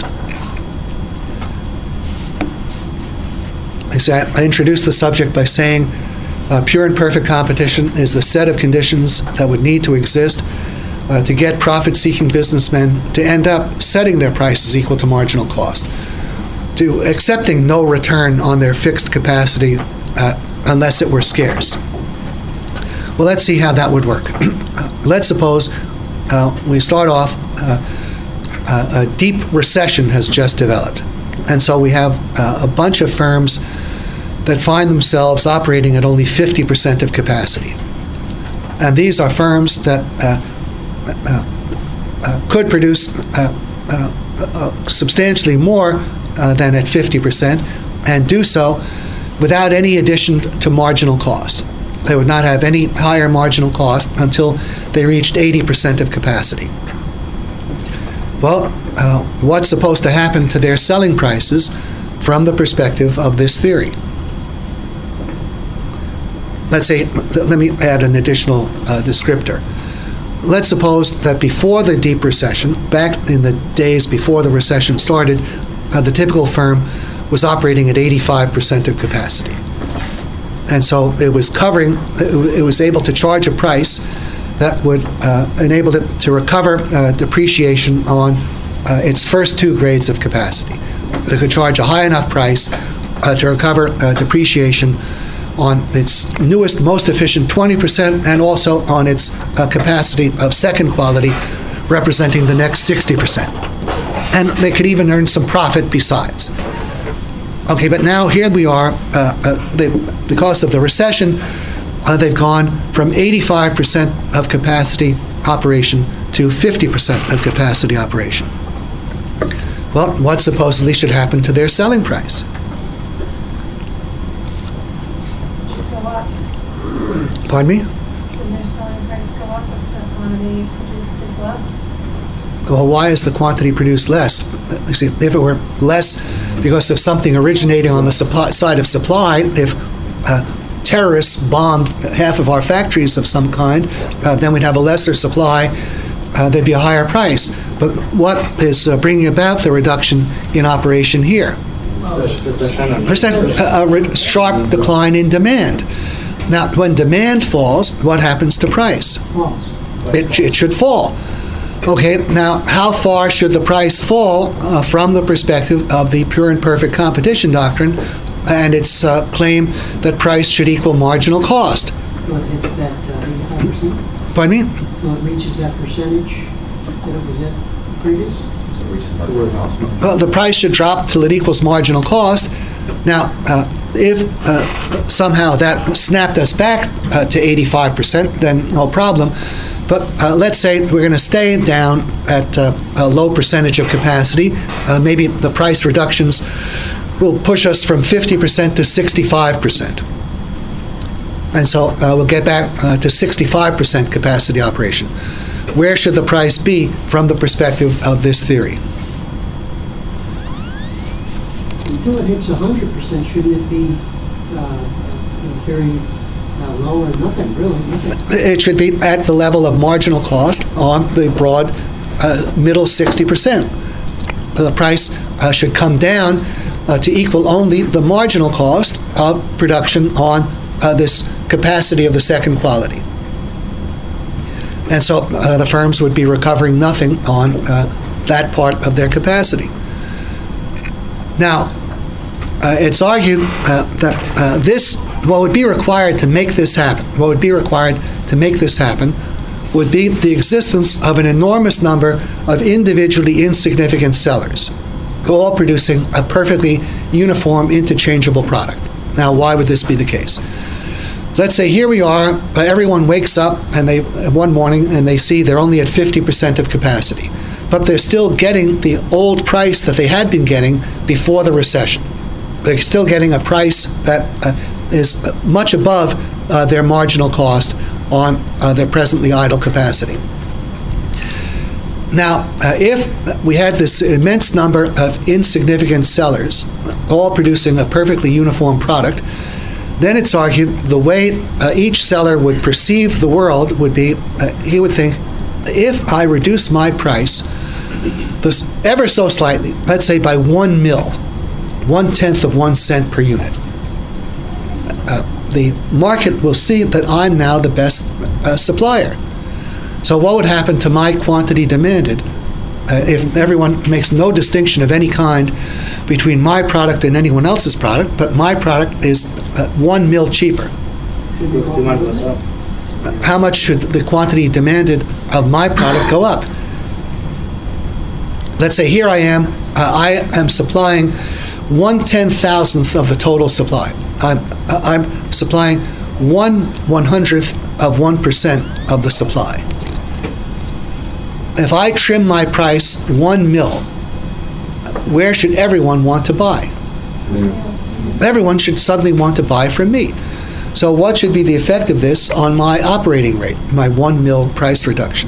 Speaker 1: So I introduced the subject by saying uh, pure and perfect competition is the set of conditions that would need to exist uh, to get profit-seeking businessmen to end up setting their prices equal to marginal cost, to accepting no return on their fixed capacity uh, unless it were scarce. Well, let's see how that would work. Let's suppose uh, we start off, uh, uh, a deep recession has just developed. And so we have uh, a bunch of firms that find themselves operating at only fifty percent of capacity. And these are firms that uh, uh, uh, could produce uh, uh, uh, substantially more uh, than at fifty percent, and do so without any addition to marginal cost. They would not have any higher marginal cost until they reached eighty percent of capacity. Well, uh, what's supposed to happen to their selling prices from the perspective of this theory? Let's say, let me add an additional uh, descriptor. Let's suppose that before the deep recession, back in the days before the recession started, uh, the typical firm was operating at eighty-five percent of capacity. And so it was covering, it was able to charge a price that would uh, enable it to recover uh, depreciation on uh, its first two grades of capacity. They could charge a high enough price uh, to recover uh, depreciation on its newest, most efficient twenty percent, and also on its uh, capacity of second quality, representing the next sixty percent. And they could even earn some profit besides. Okay, but now here we are, uh, uh, they, because of the recession, uh, they've gone from eighty-five percent of capacity operation to fifty percent of capacity operation. Well, what supposedly should happen to their selling price?
Speaker 2: Go up.
Speaker 1: Pardon me?
Speaker 2: Can their selling price go up if the quantity produced is less?
Speaker 1: Well, why is the quantity produced less? You see, if it were less because of something originating on the supply, side of supply, if uh, terrorists bombed half of our factories of some kind, uh, then we'd have a lesser supply, uh, there'd be a higher price. But what is uh, bringing about the reduction in operation here? Percent, a, a re- sharp decline in demand. Now, when demand falls, what happens to price?
Speaker 6: Falls.
Speaker 1: It, it should fall. Okay, now how far should the price fall uh, from the perspective of the pure and perfect competition doctrine and its uh, claim that price should equal marginal cost?
Speaker 6: But it's that uh, eighty-five percent?
Speaker 1: Pardon me?
Speaker 6: So it reaches that percentage that it was at previous?
Speaker 1: Well, the price should drop till it equals marginal cost. Now, uh, if uh, somehow that snapped us back uh, to eighty-five percent, then no problem. But uh, let's say we're going to stay down at uh, a low percentage of capacity. Uh, maybe the price reductions will push us from fifty percent to sixty-five percent. And so uh, we'll get back uh, to sixty-five percent capacity operation. where should the price be from the perspective of this theory?
Speaker 6: Until it hits one hundred percent, shouldn't it be uh, very uh, low or nothing, really, nothing?
Speaker 1: It should be at the level of marginal cost on the broad uh, middle sixty percent. The price uh, should come down uh, to equal only the marginal cost of production on uh, this capacity of the second quality. And so uh, the firms would be recovering nothing on uh, that part of their capacity. Now, uh, it's argued uh, that uh, this, what would be required to make this happen, what would be required to make this happen would be the existence of an enormous number of individually insignificant sellers, all producing a perfectly uniform, interchangeable product. Now, why would this be the case? Let's say here we are, uh, everyone wakes up and they uh, one morning and they see they're only at fifty percent of capacity, but they're still getting the old price that they had been getting before the recession. They're still getting a price that uh, is much above uh, their marginal cost on uh, their presently idle capacity. Now, uh, if we had this immense number of insignificant sellers, all producing a perfectly uniform product, then it's argued the way uh, each seller would perceive the world would be, uh, he would think, if I reduce my price this ever so slightly, let's say by one mil, one-tenth of one cent per unit, uh, the market will see that I'm now the best uh, supplier. So what would happen to my quantity demanded uh, if everyone makes no distinction of any kind between my product and anyone else's product, but my product is uh, one mil cheaper?
Speaker 6: Should be low.
Speaker 3: Demand goes up.
Speaker 1: How much should the quantity demanded of my product go up? Let's say here I am, uh, I am supplying one ten thousandth of the total supply. I'm, uh, I'm supplying one one hundredth of one percent of the supply. If I trim my price one mil, where should everyone want to buy? Everyone should suddenly want to buy from me. So what should be the effect of this on my operating rate, my one mil price reduction?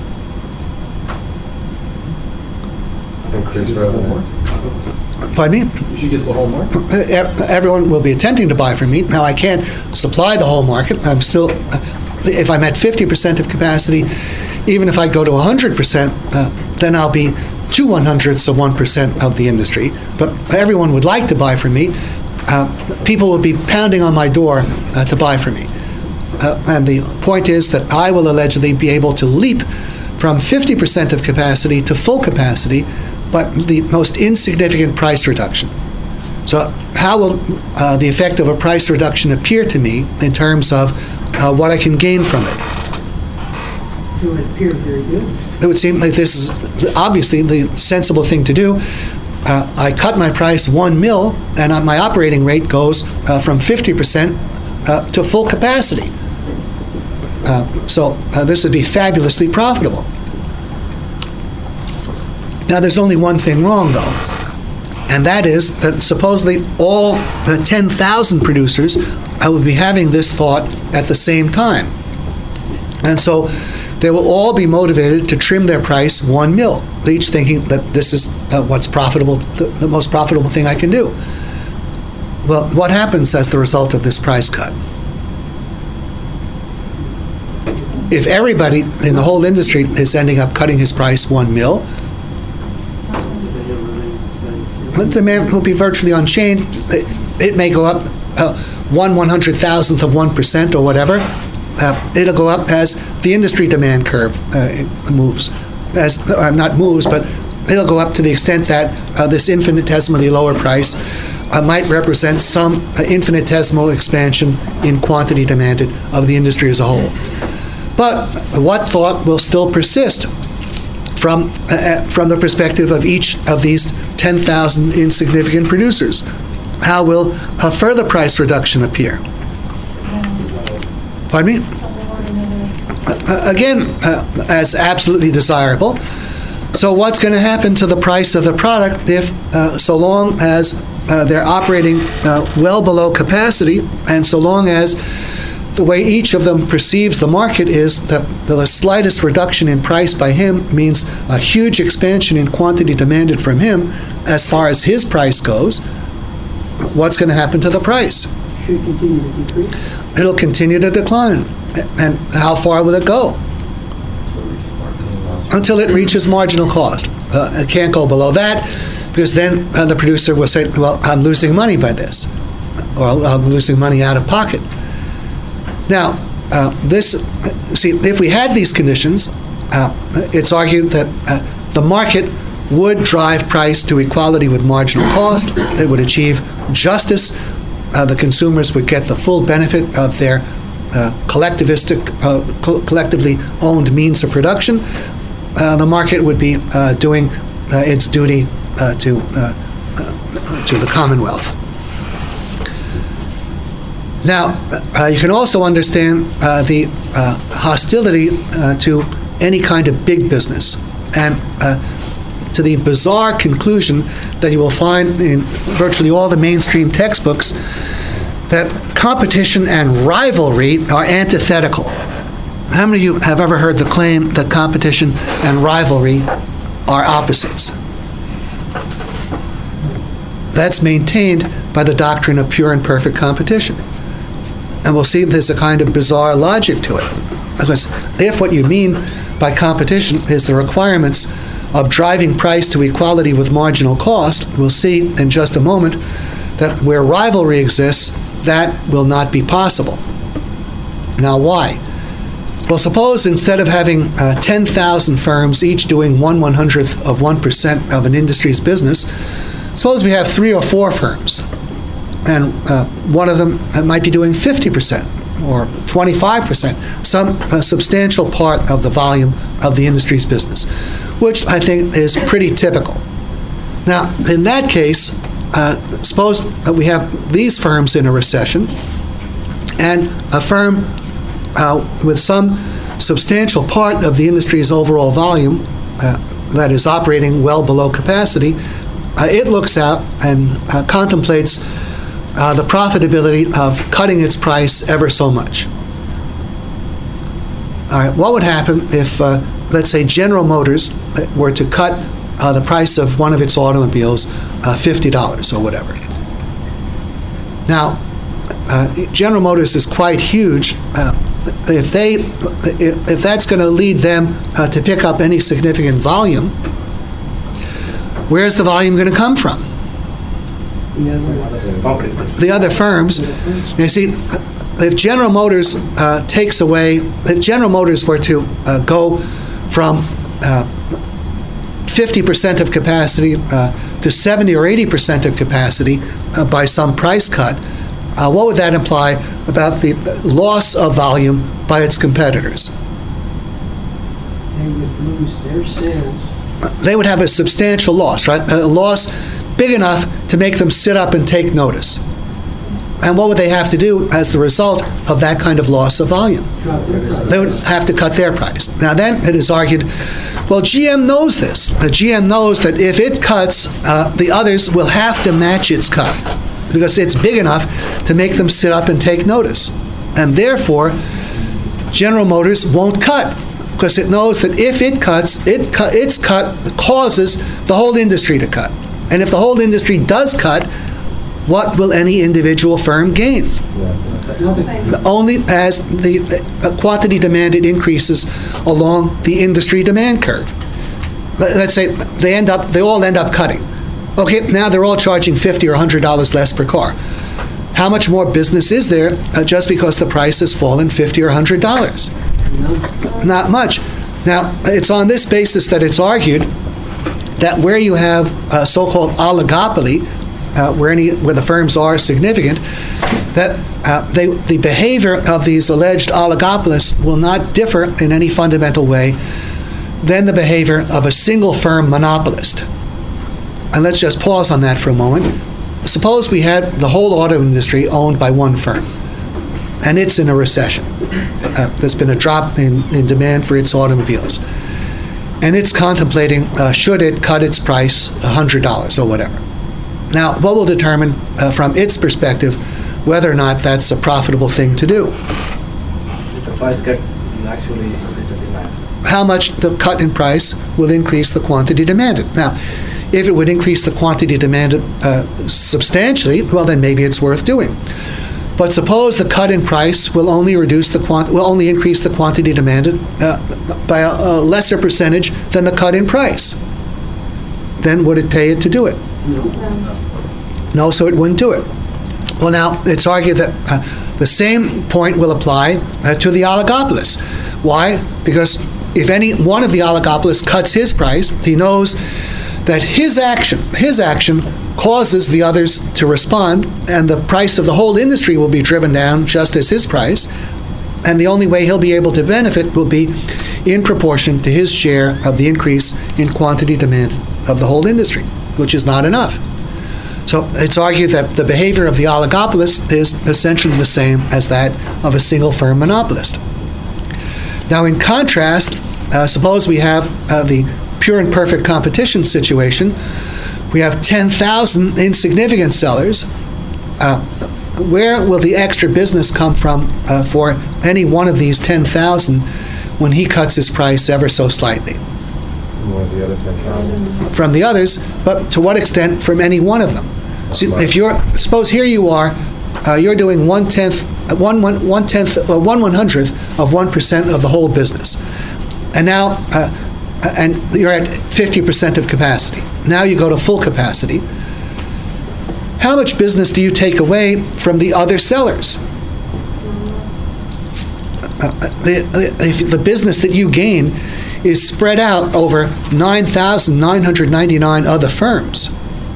Speaker 5: Increase revenue.
Speaker 1: Pardon me?
Speaker 4: You should get the whole market.
Speaker 1: Uh, Everyone will be attempting to buy from me. Now, I can't supply the whole market. I'm still, if I'm at fifty percent of capacity, even if I go to one hundred percent, uh, then I'll be two one hundredths of one percent of the industry. But everyone would like to buy from me. Uh, people will be pounding on my door uh, to buy from me. Uh, and the point is that I will allegedly be able to leap from fifty percent of capacity to full capacity, but the most insignificant price reduction. So how will uh, the effect of a price reduction appear to me in terms of uh, what I can gain from it?
Speaker 6: It would appear very good.
Speaker 1: It would seem like this is obviously the sensible thing to do. Uh, I cut my price one mil, and uh, my operating rate goes uh, from fifty percent uh, to full capacity. Uh, so uh, this would be fabulously profitable. Now, there's only one thing wrong, though, and that is that supposedly all the ten thousand producers uh, will be having this thought at the same time. And so they will all be motivated to trim their price one mil, each thinking that this is uh, what's profitable, the, the most profitable thing I can do. Well, what happens as the result of this price cut? If everybody in the whole industry is ending up cutting his price one mil, the demand will be virtually unchanged. It, it may go up uh, one one hundred thousandth of one percent or whatever. Uh, it'll go up as the industry demand curve uh, moves, as uh, not moves, but it'll go up to the extent that uh, this infinitesimally lower price uh, might represent some uh, infinitesimal expansion in quantity demanded of the industry as a whole. But what thought will still persist from uh, from the perspective of each of these ten thousand insignificant producers? How will a further price reduction appear? Pardon me? Uh, again, uh, as absolutely desirable. So what's going to happen to the price of the product if, uh, so long as uh, they're operating uh, well below capacity, and so long as the way each of them perceives the market is that the slightest reduction in price by him means a huge expansion in quantity demanded from him as far as his price goes. What's going to happen to the price?
Speaker 6: Should it continue to decrease?
Speaker 1: It'll continue to decline. And how far will it go? Until it reaches marginal cost. Uh, it can't go below that, because then uh, the producer will say, well, I'm losing money by this, or I'm losing money out of pocket. Now, uh, this, see, if we had these conditions, uh, it's argued that uh, the market would drive price to equality with marginal cost. It would achieve justice. Uh, the consumers would get the full benefit of their uh, collectivistic, uh, co- collectively owned means of production. Uh, the market would be uh, doing uh, its duty uh, to uh, uh, to the Commonwealth. Now, uh, you can also understand uh, the uh, hostility uh, to any kind of big business, and uh, to the bizarre conclusion that you will find in virtually all the mainstream textbooks that competition and rivalry are antithetical. How many of you have ever heard the claim that competition and rivalry are opposites? That's maintained by the doctrine of pure and perfect competition. And we'll see there's a kind of bizarre logic to it. Because if what you mean by competition is the requirements of driving price to equality with marginal cost, we'll see in just a moment that where rivalry exists, that will not be possible. Now, why? Well, suppose instead of having uh, ten thousand firms each doing one one hundredth of one percent of an industry's business, suppose we have three or four firms, and uh, one of them might be doing fifty percent or twenty-five percent, some uh, substantial part of the volume of the industry's business, which I think is pretty typical. Now, in that case, uh, suppose that we have these firms in a recession, and a firm uh, with some substantial part of the industry's overall volume uh, that is operating well below capacity, uh, it looks out and uh, contemplates Uh, the profitability of cutting its price ever so much. All right, what would happen if, uh, let's say, General Motors were to cut uh, the price of one of its automobiles uh, fifty dollars or whatever? Now, uh, General Motors is quite huge. Uh, if they, if, if that's going to lead them uh, to pick up any significant volume, where's the volume going to come from? The other firms. You see, if General Motors uh, takes away, if General Motors were to uh, go from uh, fifty percent of capacity uh, to seventy or eighty percent of capacity uh, by some price cut, uh, what would that imply about the loss of volume by its competitors?
Speaker 6: They would lose their sales.
Speaker 1: They would have a substantial loss, right? A loss big enough to make them sit up and take notice. And what would they have to do as the result of that kind of loss of volume? They would have to cut their price. Now then, it is argued, well, G M knows this. The G M knows that if it cuts, uh, the others will have to match its cut, because it's big enough to make them sit up and take notice. And therefore, General Motors won't cut, because it knows that if it cuts, it cu- its cut causes the whole industry to cut. And if the whole industry does cut, what will any individual firm gain? Only as the uh, quantity demanded increases along the industry demand curve. Let's say they end up, they all end up cutting. Okay, now they're all charging fifty or one hundred dollars less per car. How much more business is there uh, just because the price has fallen fifty or one hundred dollars? Not much. Now, it's on this basis that it's argued that where you have a so-called oligopoly, uh, where any where the firms are significant, that uh, they, the behavior of these alleged oligopolists will not differ in any fundamental way than the behavior of a single firm monopolist. And let's just pause on that for a moment. Suppose we had the whole auto industry owned by one firm, and it's in a recession. Uh, there's been a drop in, in demand for its automobiles. And it's contemplating, uh, should it cut its price one hundred dollars or whatever. Now, what will determine, uh, from its perspective, whether or not that's a profitable thing to do?
Speaker 3: price cut will actually increase the demand?
Speaker 1: How much the cut in price will increase the quantity demanded. Now, if it would increase the quantity demanded uh, substantially, well, then maybe it's worth doing. But suppose the cut in price will only reduce the quant will only increase the quantity demanded uh, by a, a lesser percentage than the cut in price. Then would it pay it to do it? No, so it wouldn't do it. Well, now it's argued that uh, the same point will apply uh, to the oligopolist. Why? Because if any one of the oligopolists cuts his price, he knows that his action, his action causes the others to respond, and the price of the whole industry will be driven down just as his price, and the only way he'll be able to benefit will be in proportion to his share of the increase in quantity demand of the whole industry, which is not enough. So it's argued that the behavior of the oligopolist is essentially the same as that of a single firm monopolist. Now, in contrast, uh, suppose we have uh, the pure and perfect competition situation. We have ten thousand insignificant sellers. Uh, where will the extra business come from uh, for any one of these ten thousand when he cuts his price ever so slightly?
Speaker 5: One of the other ten thousand.
Speaker 1: From the others, but to what extent from any one of them? So if you're, suppose here you are, uh, you're doing one tenth, one one one tenth, uh, one one hundredth of one percent of the whole business, and now, uh, and you're at fifty percent of capacity. Now you go to full capacity. How much business do you take away from the other sellers? Uh, the, the, the business that you gain is spread out over nine thousand nine hundred ninety-nine other firms.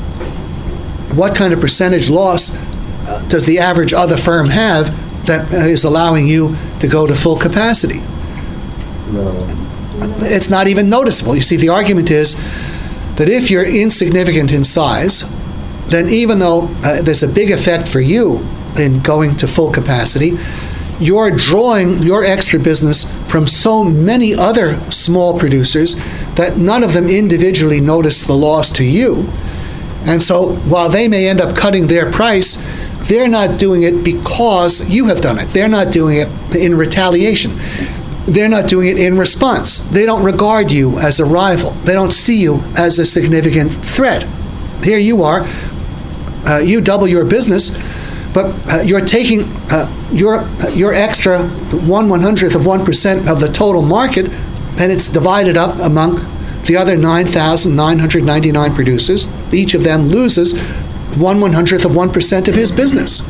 Speaker 1: What kind of percentage loss uh, does the average other firm have that uh, is allowing you to go to full capacity?
Speaker 5: No.
Speaker 1: It's not even noticeable. You see, the argument is that if you're insignificant in size, then even though uh, there's a big effect for you in going to full capacity, you're drawing your extra business from so many other small producers that none of them individually notice the loss to you. And so while they may end up cutting their price, they're not doing it because you have done it. They're not doing it in retaliation. They're not doing it in response. They don't regard you as a rival. They don't see you as a significant threat. Here you are, uh, you double your business, but uh, you're taking uh, your your extra one one hundredth of one percent of the total market, and it's divided up among the other nine thousand nine hundred ninety-nine producers. Each of them loses one one hundredth of one percent of his business.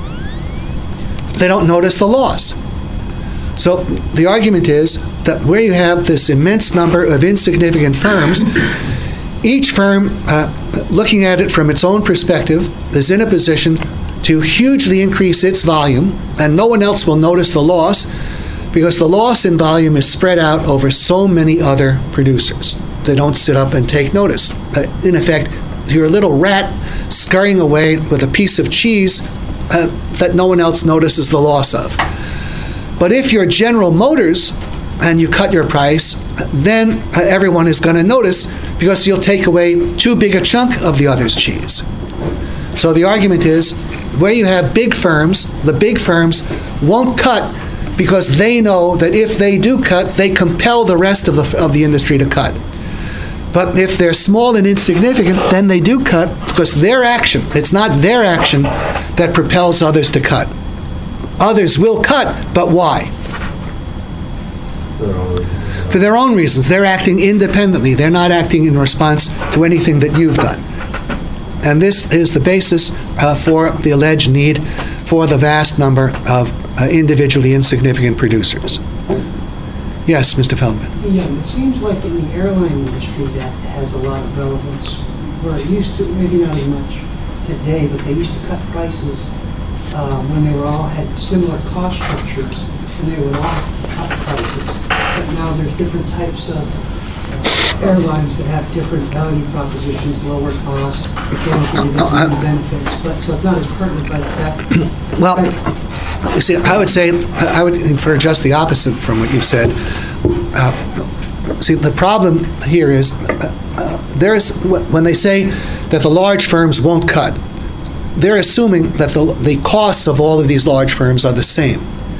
Speaker 1: They don't notice the loss. So the argument is that where you have this immense number of insignificant firms, each firm, uh, looking at it from its own perspective, is in a position to hugely increase its volume, and no one else will notice the loss because the loss in volume is spread out over so many other producers. They don't sit up and take notice. Uh, in effect, you're a little rat scurrying away with a piece of cheese uh, that no one else notices the loss of. But if you're General Motors and you cut your price, then uh, everyone is going to notice because you'll take away too big a chunk of the other's cheese. So the argument is, where you have big firms, the big firms won't cut because they know that if they do cut, they compel the rest of the, of the industry to cut. But if they're small and insignificant, then they do cut because their action, it's not their action that propels others to cut. Others will cut, but why?
Speaker 5: For their own reasons.
Speaker 1: For their own reasons. They're acting independently. They're not acting in response to anything that you've done. And this is the basis uh, for the alleged need for the vast number of uh, individually insignificant producers. Yes, Mister Feldman.
Speaker 6: Yeah, it seems like in the airline industry that has a lot of relevance. Where it used to, maybe not as much today, but they used to cut prices um, when they were all had similar cost structures, and they would all cut prices. But now there's different types of uh, airlines that have different value propositions, lower cost, they don't give you the benefits, but so it's not as pertinent, but that.
Speaker 1: Well, you see, I would say, I would infer just the opposite from what you've said. Uh, see, the problem here is, uh, uh, there is, when they say that the large firms won't cut, they're assuming that the, the costs of all of these large firms are the same.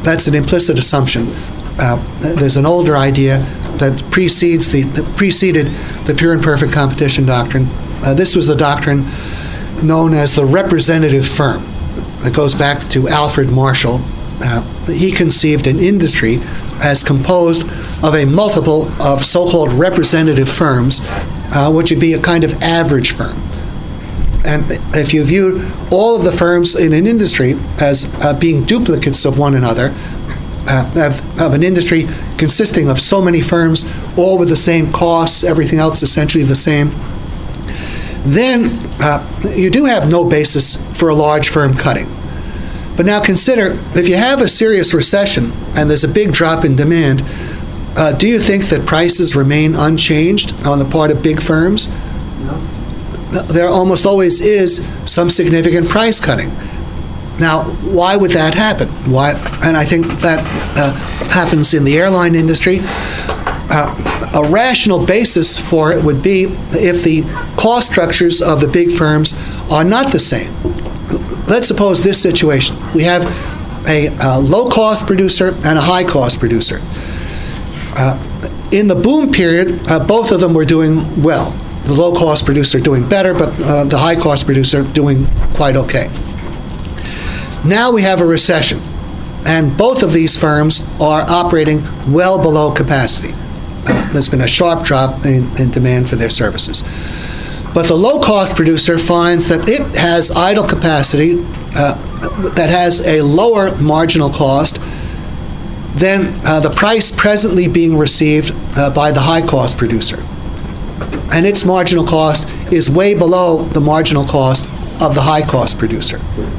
Speaker 1: that's an implicit assumption. Uh, there's an older idea that precedes the that preceded the pure and perfect competition doctrine. Uh, this was the doctrine known as the representative firm. It goes back to Alfred Marshall. Uh, he conceived an industry as composed of a multiple of so-called representative firms, uh, which would be a kind of average firm. And if you view all of the firms in an industry as uh, being duplicates of one another, uh, of, of an industry consisting of so many firms, all with the same costs, everything else essentially the same, then uh, you do have no basis for a large firm cutting. But now consider, if you have a serious recession and there's a big drop in demand, uh, do you think that prices remain unchanged on the part of big firms?
Speaker 6: No.
Speaker 1: There almost always is some significant price cutting. Now, why would that happen? Why? And I think that uh, happens in the airline industry. Uh, a rational basis for it would be if the cost structures of the big firms are not the same. Let's suppose this situation. We have a, a low-cost producer and a high-cost producer. Uh, in the boom period, uh, both of them were doing well. The low-cost producer doing better, but uh, the high-cost producer doing quite okay. Now we have a recession, and both of these firms are operating well below capacity. Uh, there's been a sharp drop in, in demand for their services. But the low-cost producer finds that it has idle capacity uh, that has a lower marginal cost than uh, the price presently being received uh, by the high-cost producer. And its marginal cost is way below the marginal cost of the high-cost producer.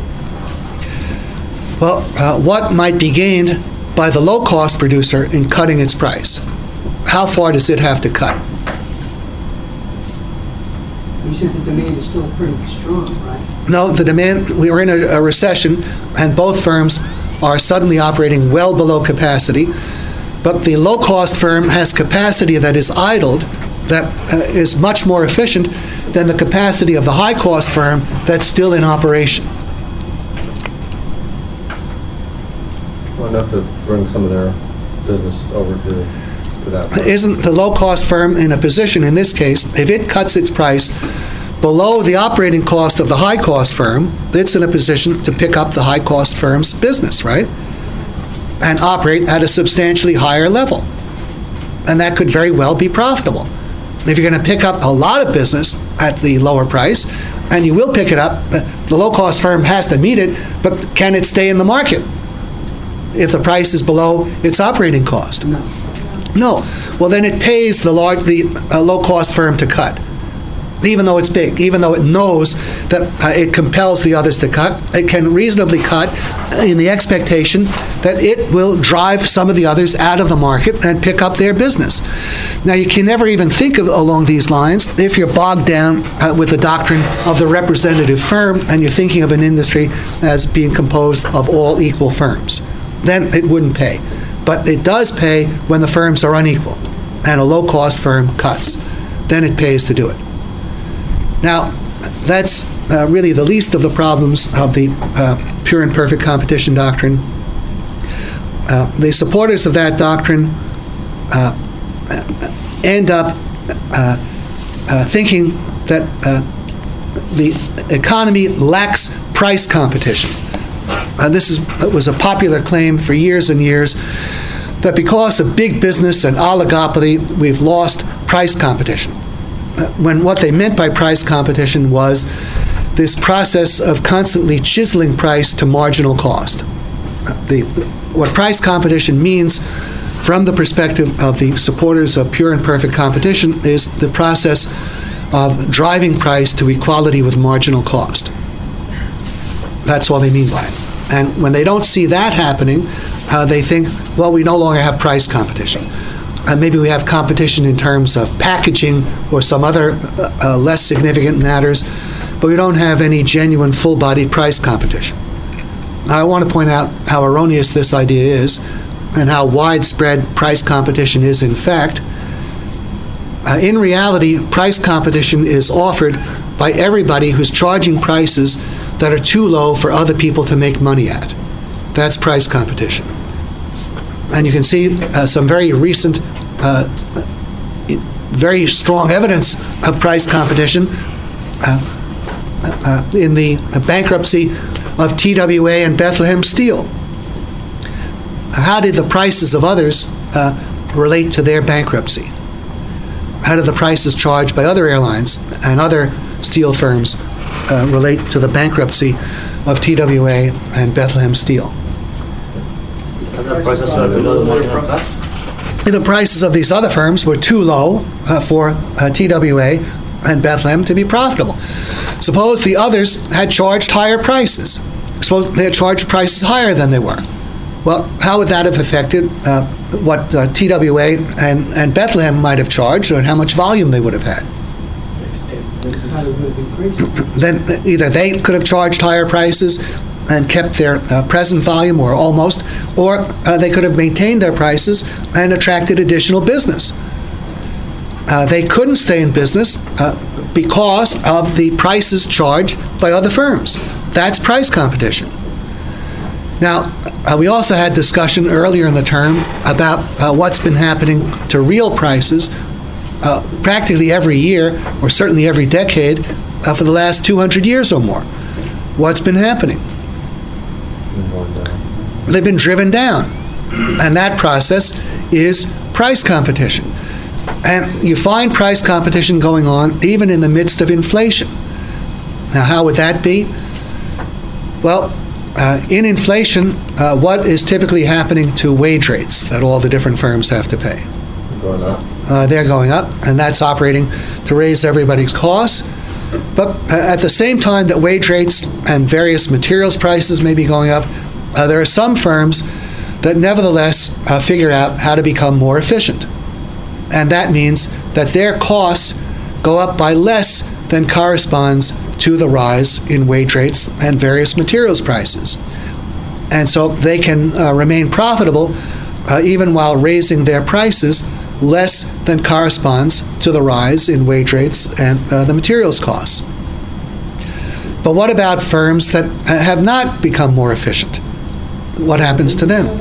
Speaker 1: Well, uh, what might be gained by the low-cost producer in cutting its price? How far does it have to cut?
Speaker 6: You said the demand is still pretty strong, right?
Speaker 1: No, the demand, we were in a, a recession, and both firms are suddenly operating well below capacity, but the low-cost firm has capacity that is idled that uh, is much more efficient than the capacity of the high-cost firm that's still in operation.
Speaker 5: Well, enough to bring some of their business over to, to that firm.
Speaker 1: Isn't the low-cost firm in a position, in this case, if it cuts its price below the operating cost of the high-cost firm, it's in a position to pick up the high-cost firm's business, right? And operate at a substantially higher level. And that could very well be profitable. If you're going to pick up a lot of business at the lower price, and you will pick it up, the low-cost firm has to meet it, but can it stay in the market if the price is below its operating cost?
Speaker 6: No.
Speaker 1: No. Well, then it pays the large, the uh, low-cost firm to cut, even though it's big, even though it knows that uh, it compels the others to cut. It can reasonably cut in the expectation that it will drive some of the others out of the market and pick up their business. Now, you can never even think of along these lines if you're bogged down uh, with the doctrine of the representative firm and you're thinking of an industry as being composed of all equal firms. Then it wouldn't pay. But it does pay when the firms are unequal and a low-cost firm cuts. Then it pays to do it. Now, that's uh, really the least of the problems of the uh, pure and perfect competition doctrine. Uh, the supporters of that doctrine uh, end up uh, uh, thinking that uh, the economy lacks price competition. Uh, this is, was a popular claim for years and years, that because of big business and oligopoly, we've lost price competition. Uh, when what they meant by price competition was this process of constantly chiseling price to marginal cost. Uh, the, what price competition means from the perspective of the supporters of pure and perfect competition is the process of driving price to equality with marginal cost. That's all they mean by it. And when they don't see that happening, uh, they think, well, we no longer have price competition. Uh, maybe we have competition in terms of packaging or some other uh, uh, less significant matters, but we don't have any genuine full-bodied price competition. Now, I want to point out how erroneous this idea is and how widespread price competition is in fact. Uh, in reality, price competition is offered by everybody who's charging prices that are too low for other people to make money at. That's price competition. and you can see uh, some very recent, uh, very strong evidence of price competition uh, uh, in the bankruptcy of T W A and Bethlehem Steel. How did the prices of others uh, relate to their bankruptcy? How did the prices charged by other airlines and other steel firms uh, relate to the bankruptcy of T W A and Bethlehem Steel?
Speaker 3: Other prices were below the marginal cost.
Speaker 1: The prices of these other firms were too low uh, for uh, T W A and Bethlehem to be profitable. Suppose the others had charged higher prices. Suppose they had charged prices higher than they were. Well, how would that have affected uh, what uh, T W A and, and Bethlehem might have charged, or how much volume they would have had?
Speaker 6: How it would have increased.
Speaker 1: Then uh, either they could have charged higher prices and kept their uh, present volume, or almost, or uh, they could have maintained their prices and attracted additional business. Uh, they couldn't stay in business uh, because of the prices charged by other firms. That's price competition. Now, uh, we also had discussion earlier in the term about uh, what's been happening to real prices uh, practically every year, or certainly every decade, uh, for the last two hundred years or more. What's been happening? They've been driven down. And that process is price competition. And you find price competition going on even in the midst of inflation. Now, how would that be? Well, uh, in inflation, uh, what is typically happening to wage rates that all the different firms have to pay?
Speaker 5: Going up.
Speaker 1: Uh, they're going up, and that's operating to raise everybody's costs. But uh, at the same time that wage rates and various materials prices may be going up, uh, there are some firms that nevertheless uh, figure out how to become more efficient. And that means that their costs go up by less than corresponds to the rise in wage rates and various materials prices. And so they can uh, remain profitable uh, even while raising their prices less than corresponds to the rise in wage rates and uh, the materials costs. But what about firms that have not become more efficient? What happens to them?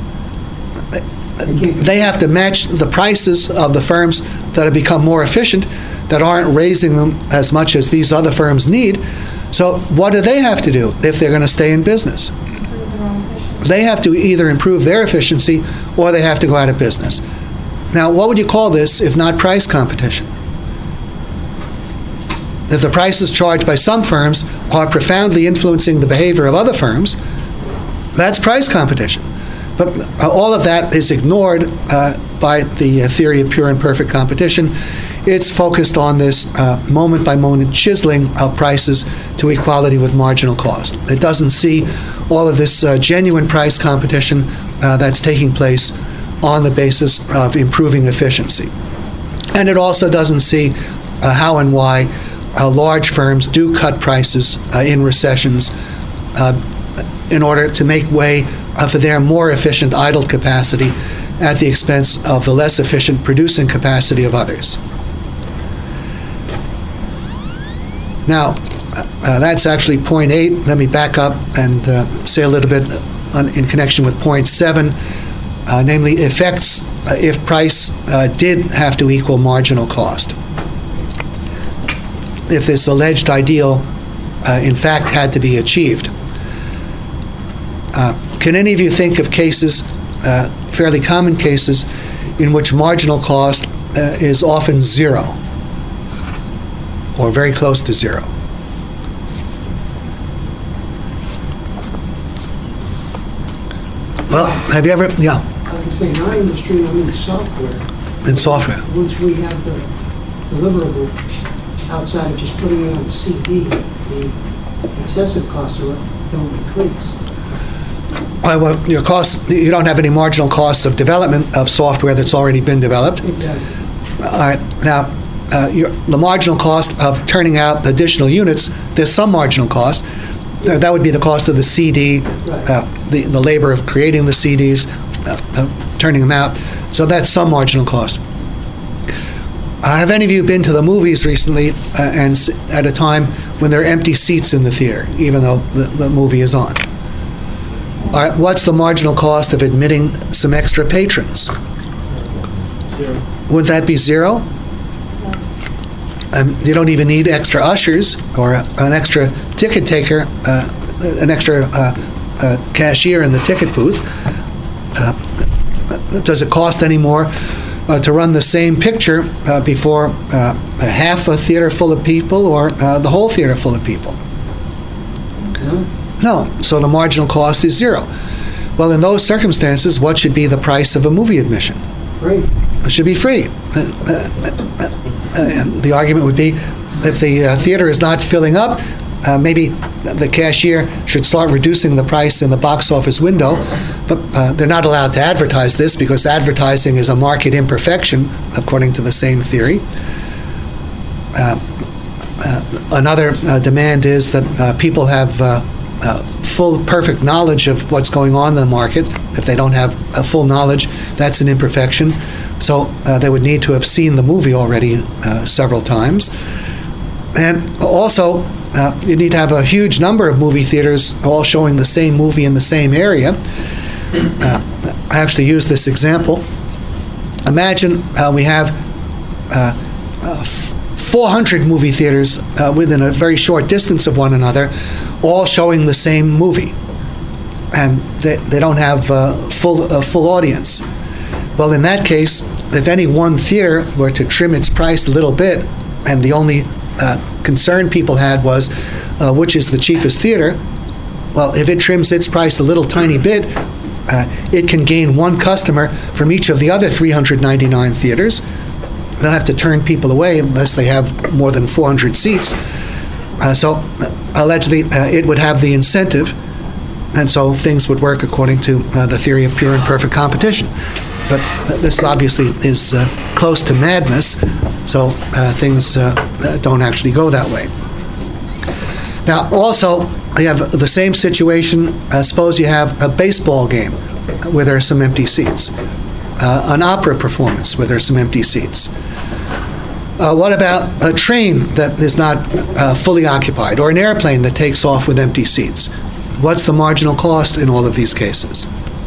Speaker 1: They have to match the prices of the firms that have become more efficient, that aren't raising them as much as these other firms need. So what do they have to do if they're going to stay in business? They have to either improve their efficiency or they have to go out of business. Now, what would you call this if not price competition? If the prices charged by some firms are profoundly influencing the behavior of other firms, that's price competition. But uh, all of that is ignored uh, by the uh, theory of pure and perfect competition. It's focused on this uh, moment-by-moment chiseling of prices to equality with marginal cost. It doesn't see all of this uh, genuine price competition uh, that's taking place on the basis of improving efficiency. And it also doesn't see uh, how and why uh, large firms do cut prices uh, in recessions uh, in order to make way uh, for their more efficient idle capacity at the expense of the less efficient producing capacity of others. Now, uh, that's actually point eight. Let me back up and uh, say a little bit on, in connection with point seven. Uh, namely, effects uh, if price uh, did have to equal marginal cost. If this alleged ideal, uh, in fact, had to be achieved. Uh, can any of you think of cases, uh, fairly common cases, in which marginal cost uh, is often zero, or very close to zero? Well, have you ever, yeah.
Speaker 6: I would say in our industry, I mean software.
Speaker 1: In software.
Speaker 6: Once we have the deliverable outside of just putting it on C D, the excessive costs are, don't increase.
Speaker 1: Uh, well, your costs, you don't have any marginal costs of development of software that's already been developed.
Speaker 6: Exactly.
Speaker 1: All right. Now, uh, your, the marginal cost of turning out additional units, there's some marginal cost. Uh, that would be the cost of the C D, uh, the, the labor of creating the C Ds, uh, uh, turning them out. So that's some marginal cost. Uh, have any of you been to the movies recently uh, and s- at a time when there are empty seats in the theater, even though the, the movie is on? All right, what's the marginal cost of admitting some extra patrons?
Speaker 3: Zero.
Speaker 1: Would that be zero? Um, you don't even need extra ushers or an extra ticket taker, uh, an extra uh, uh, cashier in the ticket booth. Uh, does it cost any more uh, to run the same picture uh, before uh, a half a theater full of people or uh, the whole theater full of people?
Speaker 6: No?
Speaker 1: No. So the marginal cost is zero. Well, in those circumstances, what should be the price of a movie admission?
Speaker 6: Free.
Speaker 1: It should be free. Uh, uh, uh, the argument would be, if the uh, theater is not filling up, uh, maybe the cashier should start reducing the price in the box office window, but uh, they're not allowed to advertise this because advertising is a market imperfection, according to the same theory. Uh, uh, another uh, demand is that uh, people have uh, uh, full, perfect knowledge of what's going on in the market. If they don't have uh, full knowledge, that's an imperfection. So uh, they would need to have seen the movie already uh, several times. And also, uh, you need to have a huge number of movie theaters all showing the same movie in the same area. Uh, I actually use this example. Imagine uh, we have uh, uh, four hundred movie theaters uh, within a very short distance of one another, all showing the same movie. And they, they don't have uh, full, uh, full audience. Well, in that case, if any one theater were to trim its price a little bit, and the only uh, concern people had was uh, which is the cheapest theater, well, if it trims its price a little tiny bit, uh, it can gain one customer from each of the other three hundred ninety-nine theaters. They'll have to turn people away unless they have more than four hundred seats. Uh, so, uh, allegedly, uh, it would have the incentive, and so things would work according to uh, the theory of pure and perfect competition. But uh, this obviously is uh, close to madness, so uh, things uh, don't actually go that way. Now, also, you have the same situation. Uh, suppose you have a baseball game where there are some empty seats, uh, an opera performance where there are some empty seats. Uh, what about a train that is not uh, fully occupied, or an airplane that takes off with empty seats? What's the marginal cost in all of these cases?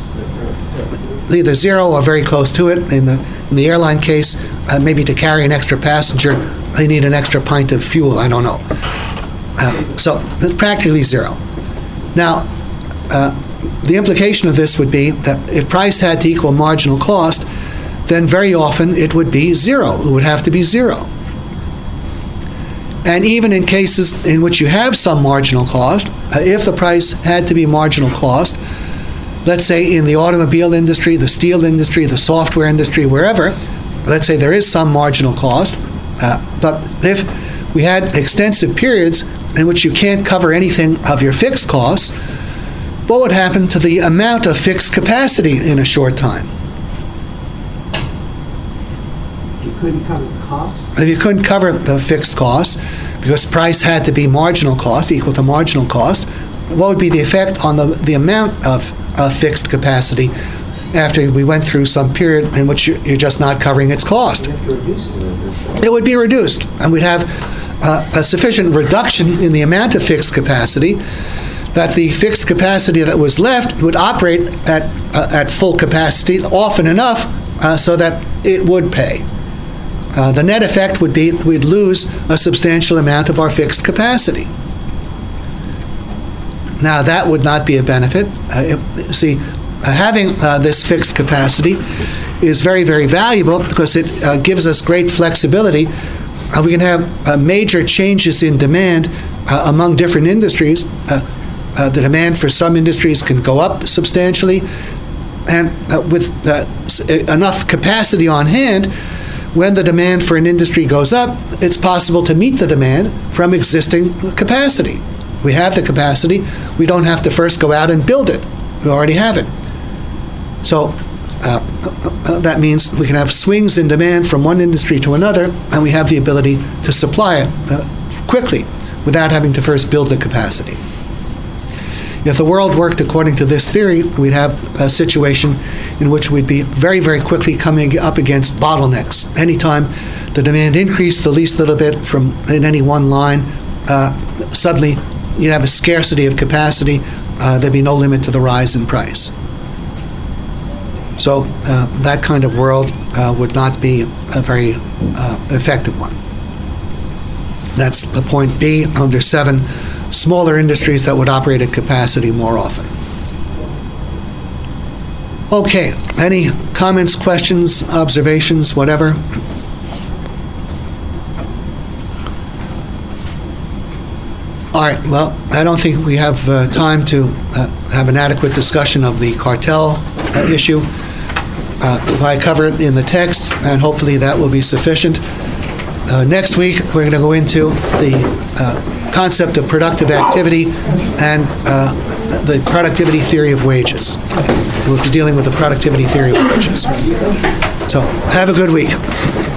Speaker 1: Either zero or very close to it. In the in the airline case, uh, maybe to carry an extra passenger, they need an extra pint of fuel. I don't know. Uh, so it's practically zero. Now, uh, the implication of this would be that if price had to equal marginal cost, then very often it would be zero. It would have to be zero. And even in cases in which you have some marginal cost, uh, if the price had to be marginal cost, let's say in the automobile industry, the steel industry, the software industry, wherever, let's say there is some marginal cost, uh, but if we had extensive periods in which you can't cover anything of your fixed costs, what would happen to the amount of fixed capacity in a short time?
Speaker 6: If you couldn't cover the cost?
Speaker 1: If you couldn't cover the fixed costs, because price had to be marginal cost, equal to marginal cost, what would be the effect on the, the amount of uh, fixed capacity after we went through some period in which you're, you're just not covering its cost?
Speaker 6: You have to reduce it.
Speaker 1: It would be reduced, and we'd have uh, a sufficient reduction in the amount of fixed capacity that the fixed capacity that was left would operate at, uh, at full capacity often enough uh, so that it would pay. Uh, the net effect would be we'd lose a substantial amount of our fixed capacity. Now, that would not be a benefit. Uh, it, see, uh, having uh, this fixed capacity is very, very valuable because it uh, gives us great flexibility. Uh, we can have uh, major changes in demand uh, among different industries. Uh, uh, the demand for some industries can go up substantially, and uh, with uh, enough capacity on hand, when the demand for an industry goes up, it's possible to meet the demand from existing capacity. We have the capacity. We don't have to first go out and build it. We already have it. So uh, uh, that means we can have swings in demand from one industry to another, and we have the ability to supply it uh, quickly without having to first build the capacity. If the world worked according to this theory, we'd have a situation in which we'd be very, very quickly coming up against bottlenecks. Anytime the demand increased the least little bit from in any one line, uh, suddenly you have a scarcity of capacity uh, there'd be no limit to the rise in price. So uh, that kind of world uh, would not be a very uh, effective one. That's the point B under seven, smaller industries that would operate at capacity more often. Okay, any comments, questions, observations, whatever? All right, well, I don't think we have uh, time to uh, have an adequate discussion of the cartel uh, issue. Uh, I cover it in the text, and hopefully that will be sufficient. Uh, next week, we're going to go into the uh, concept of productive activity and uh, the productivity theory of wages. We'll be dealing with the productivity theory of wages. So, have a good week.